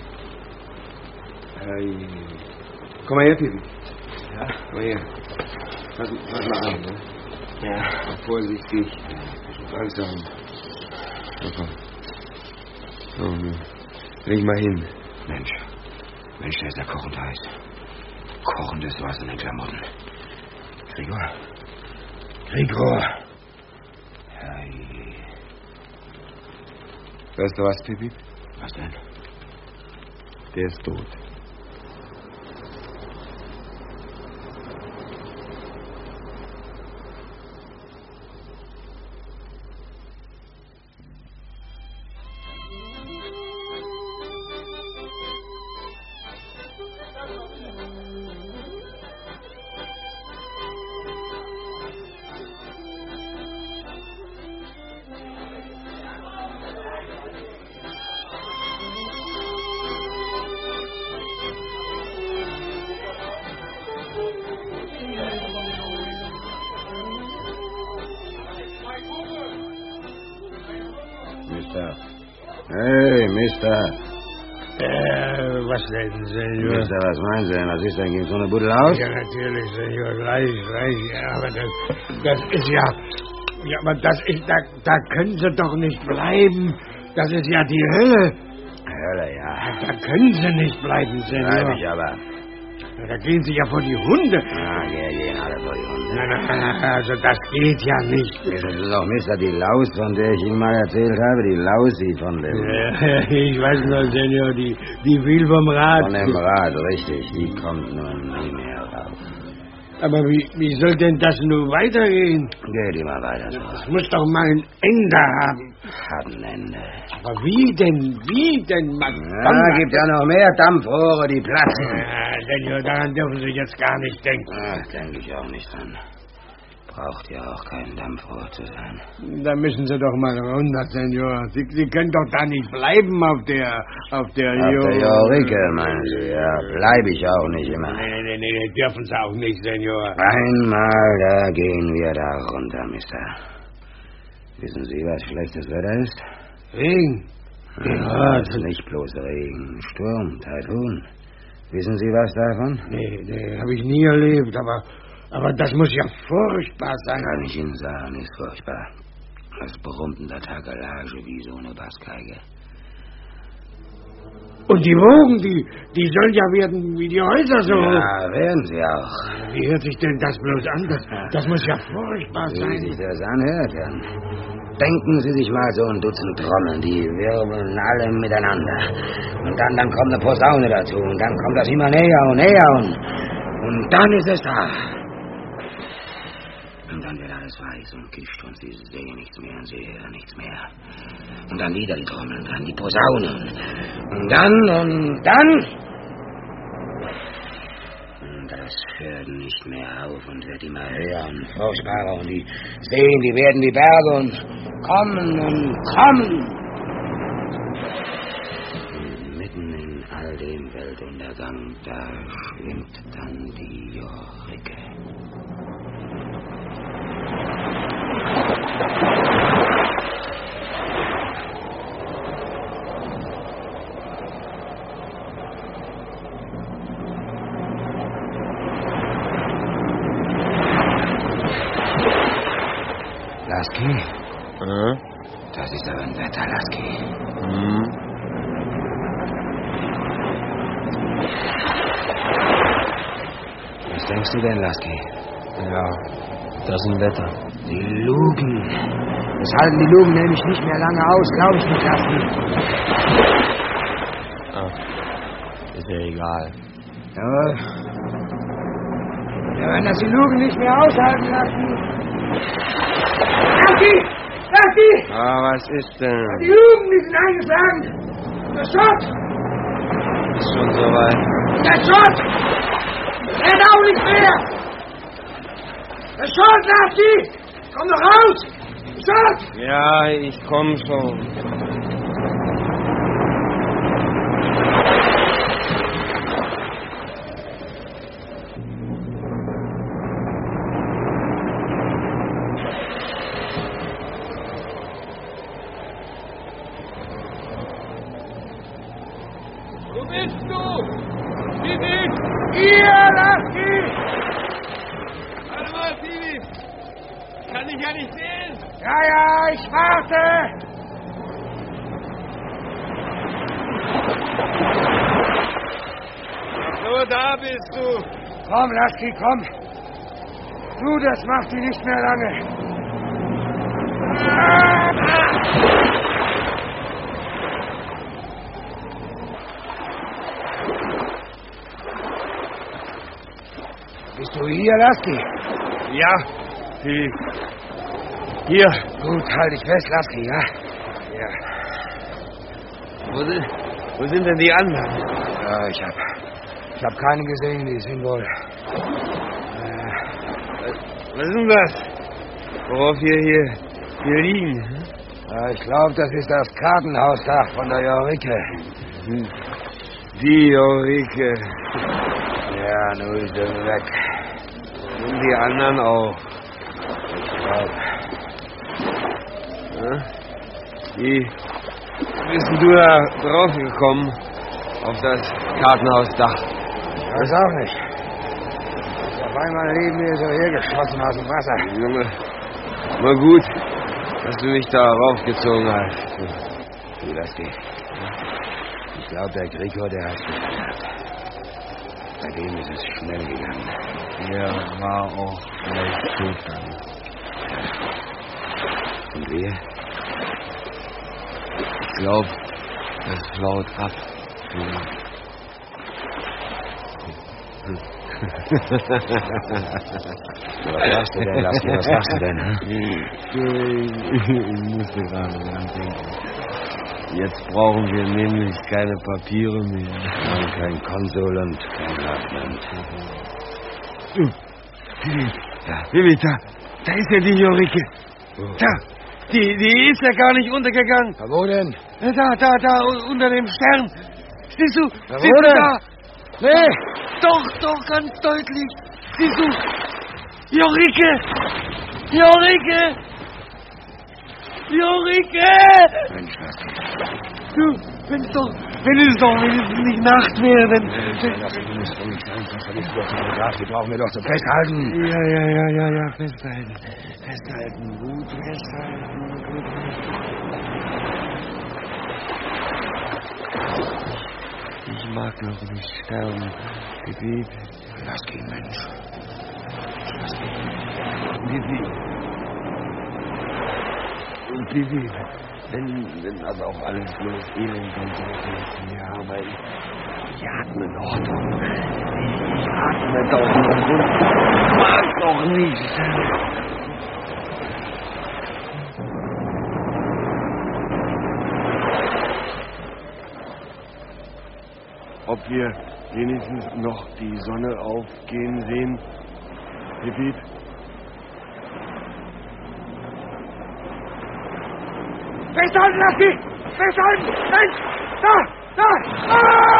Hey. Komm mal her, Pipi. Ja? Komm mal her. Pass mal an, ne? Ja, vorsichtig. Langsam. So, leg mal hin. Mensch, da ist der kochend heiß. Kochendes Wasser in den Klamotten. Gregor. Hey. Weißt du was, Pippi? Was denn? Der ist tot. Hey, Mister. Was denn, Senor? Mister, was meinen Sie denn? Was ist denn? Geht so eine Buddel aus? Ja, natürlich, Senor. Gleich. Ja, aber das ist ja... Ja, aber das ist... Da können Sie doch nicht bleiben. Das ist ja die Hölle. Hölle, ja. Da können Sie nicht bleiben, Senor. Bleib ich aber. Da gehen Sie ja vor die Hunde. Ja, gehen alle vor die Hunde. Nein, also das geht ja nicht. Wissen Sie doch, Mister, die Laus, von der ich Ihnen mal erzählt habe, die Lausi von dem... Ja, ich weiß noch, Senor, die will vom Rad. Von dem Rad, richtig. Die kommt nun nie mehr raus. Aber wie soll denn das nur weitergehen? Geht immer weiter so. Das muss doch mal ein Ende haben. Hat ein Ende. Aber wie denn, Mann? Ja, gibt ja noch mehr Dampfrohre, die platzen. Ja, Senor, daran dürfen Sie jetzt gar nicht denken. Ach, denke ich auch nicht dran. Braucht ja auch kein Dampfrohr zu sein. Da müssen Sie doch mal runter, Senor. Sie können doch da nicht bleiben auf der Jorike, meinen Sie? Ja, bleibe ich auch nicht immer. Nee, dürfen Sie auch nicht, Senor. Einmal, da gehen wir da runter, Mister. Wissen Sie, was schlechtes Wetter ist? Regen? Ja, das ist nicht bloß Regen. Sturm, Taifun. Wissen Sie was davon? Nee, habe ich nie erlebt, aber das muss ja furchtbar sein. Kann ich Ihnen sagen, ist furchtbar. Das brummt in der Takelage wie so eine Bassgeige. Und die Wogen, die sollen ja werden wie die Häuser so. Ja, werden sie auch. Wie hört sich denn das bloß an? Das muss ja furchtbar sein. Wie sich das anhört, dann denken Sie sich mal so ein Dutzend Trommeln, die wirbeln alle miteinander. Und dann kommt eine Posaune dazu und dann kommt das immer näher und dann ist es da. Und dann wird alles weiß und gischt und Sie sehen nichts mehr und Sie hören nichts mehr. Und dann wieder die Trommeln, dann die Posaunen. Und dann... Und das hört nicht mehr auf und wird immer höher und furchtbarer. Und die sehen, die werden wie Berge und kommen. Und mitten in all dem Weltuntergang, da schwimmt dann die Jorike. Lasky? Das ist aber ein Wetter, Lasky. Was denkst du denn, Lasky? Ja, das ist ein Wetter. Die Lugen. Das halten die Lugen nämlich nicht mehr lange aus, glaube ich nicht, Lasky. Ist ja egal. Jawohl. Ja, wenn das die Lugen nicht mehr aushalten, Lasky. Lasky! Was ist denn? Die Lugen, die sind eingeschlagen. Der Schott! Ist schon soweit. Der Schott! Rennt auch nicht mehr! Der Schott, Lasky! Komm doch raus! Schott! Ja, ich komm schon. kann dich ja nicht sehen. Ja, ich warte. So, da bist du. Komm, Lasky, komm. Du, das macht die nicht mehr lange. Bist du hier, Lasky? Ja, hier. Gut, halt dich fest, Lasky, ja? Ja. Wo sind denn die anderen? Ja, ich hab keine gesehen, die sind wohl... Was ist denn das? Worauf wir hier liegen? Ja, ich glaube, das ist das Kartenhausdach von der Jorike. Die Jorike. Ja, nun ist er weg. Und die anderen auch. Ich glaube. Wie bist denn du da drauf gekommen? Auf das Kartenhausdach? Ich weiß auch nicht. Auf einmal neben mir so hergeschossen aus dem Wasser. Junge, mal gut, dass du mich da raufgezogen hast. Du, Lasky. Ich glaube, der Gregor, der hat geklappt. Bei dem ist es schnell gegangen. Der war auch gleich tot dann. Und wir? Ich glaube, das flaut ab. Was sagst du denn, Lasky? Was sagst du denn? Ich musste gerade dran denken. Jetzt brauchen wir nämlich keine Papiere mehr. Und kein Konsul und kein Leutnant. Bibi, da ist ja die Jorike. Da, die ist ja gar nicht untergegangen. Wo denn? Da, unter dem Stern. Siehst du? Wo Siehst du denn? da? Nee. Doch, ganz deutlich. Siehst du? Jorike! Mensch, Lasky. Du, wenn es doch wenigstens nicht Nacht wäre, dann... Lasky, du musst ruhig sein, sonst verlierst du doch den Fotograf. Die brauchen wir doch zum Festhalten. Ja, festhalten. Gut festhalten. Ich mag noch nicht sterben, Bibi. Lasky, Mensch. Bibi, wenn das auch alles bloß Elend und so ist, ja, aber ich atme noch doch. Ich atme doch noch und mag doch nicht. Ob wir wenigstens noch die Sonne aufgehen sehen, Bibi? Festhalten, Lasky! Festhalten! Mensch! Da! Ah!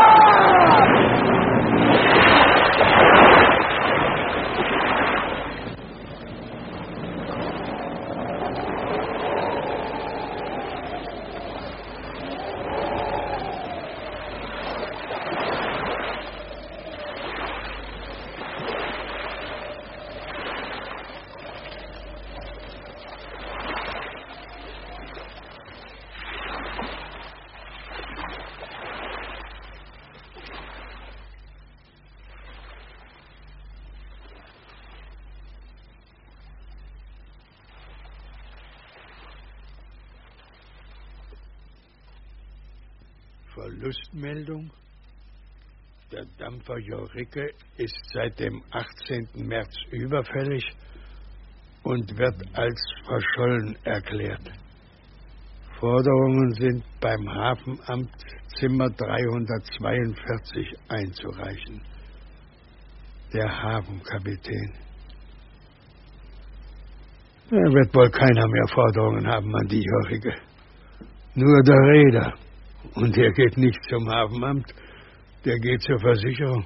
Verlustmeldung. Der Dampfer Jorike ist seit dem 18. März überfällig und wird als verschollen erklärt. Forderungen sind beim Hafenamt Zimmer 342 einzureichen. Der Hafenkapitän. Er wird wohl keiner mehr Forderungen haben an die Jorike. Nur der Reeder. Und der geht nicht zum Hafenamt, der geht zur Versicherung.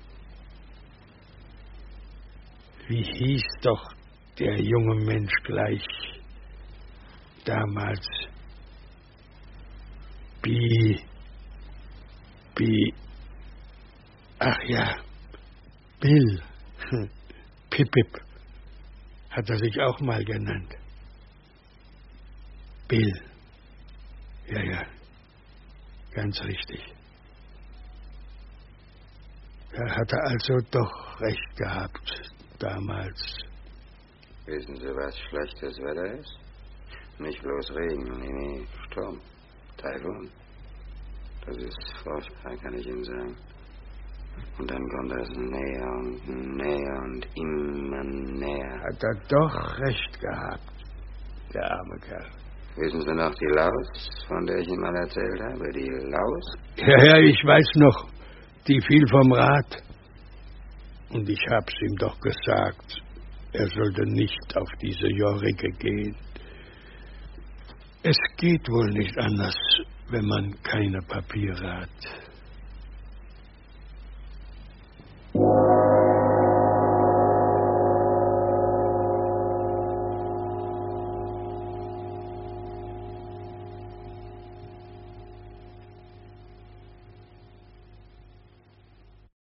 Wie hieß doch der junge Mensch gleich damals? Ach ja, Bill. Pip. hat er sich auch mal genannt. Bill. Ja, ganz richtig. Er hatte also doch recht gehabt, damals. Wissen Sie, was schlechtes Wetter ist? Nicht bloß Regen, nee, Sturm, Taifun. Das ist furchtbar, kann ich Ihnen sagen. Und dann kommt das näher und näher und immer näher. Hat er doch recht gehabt, der arme Kerl. Wissen Sie noch die Laus, von der ich Ihnen mal erzählt habe? Die Laus? Ja, ich weiß noch. Die fiel vom Rad. Und ich hab's ihm doch gesagt, er sollte nicht auf diese Jorrige gehen. Es geht wohl nicht anders, wenn man keine Papiere hat.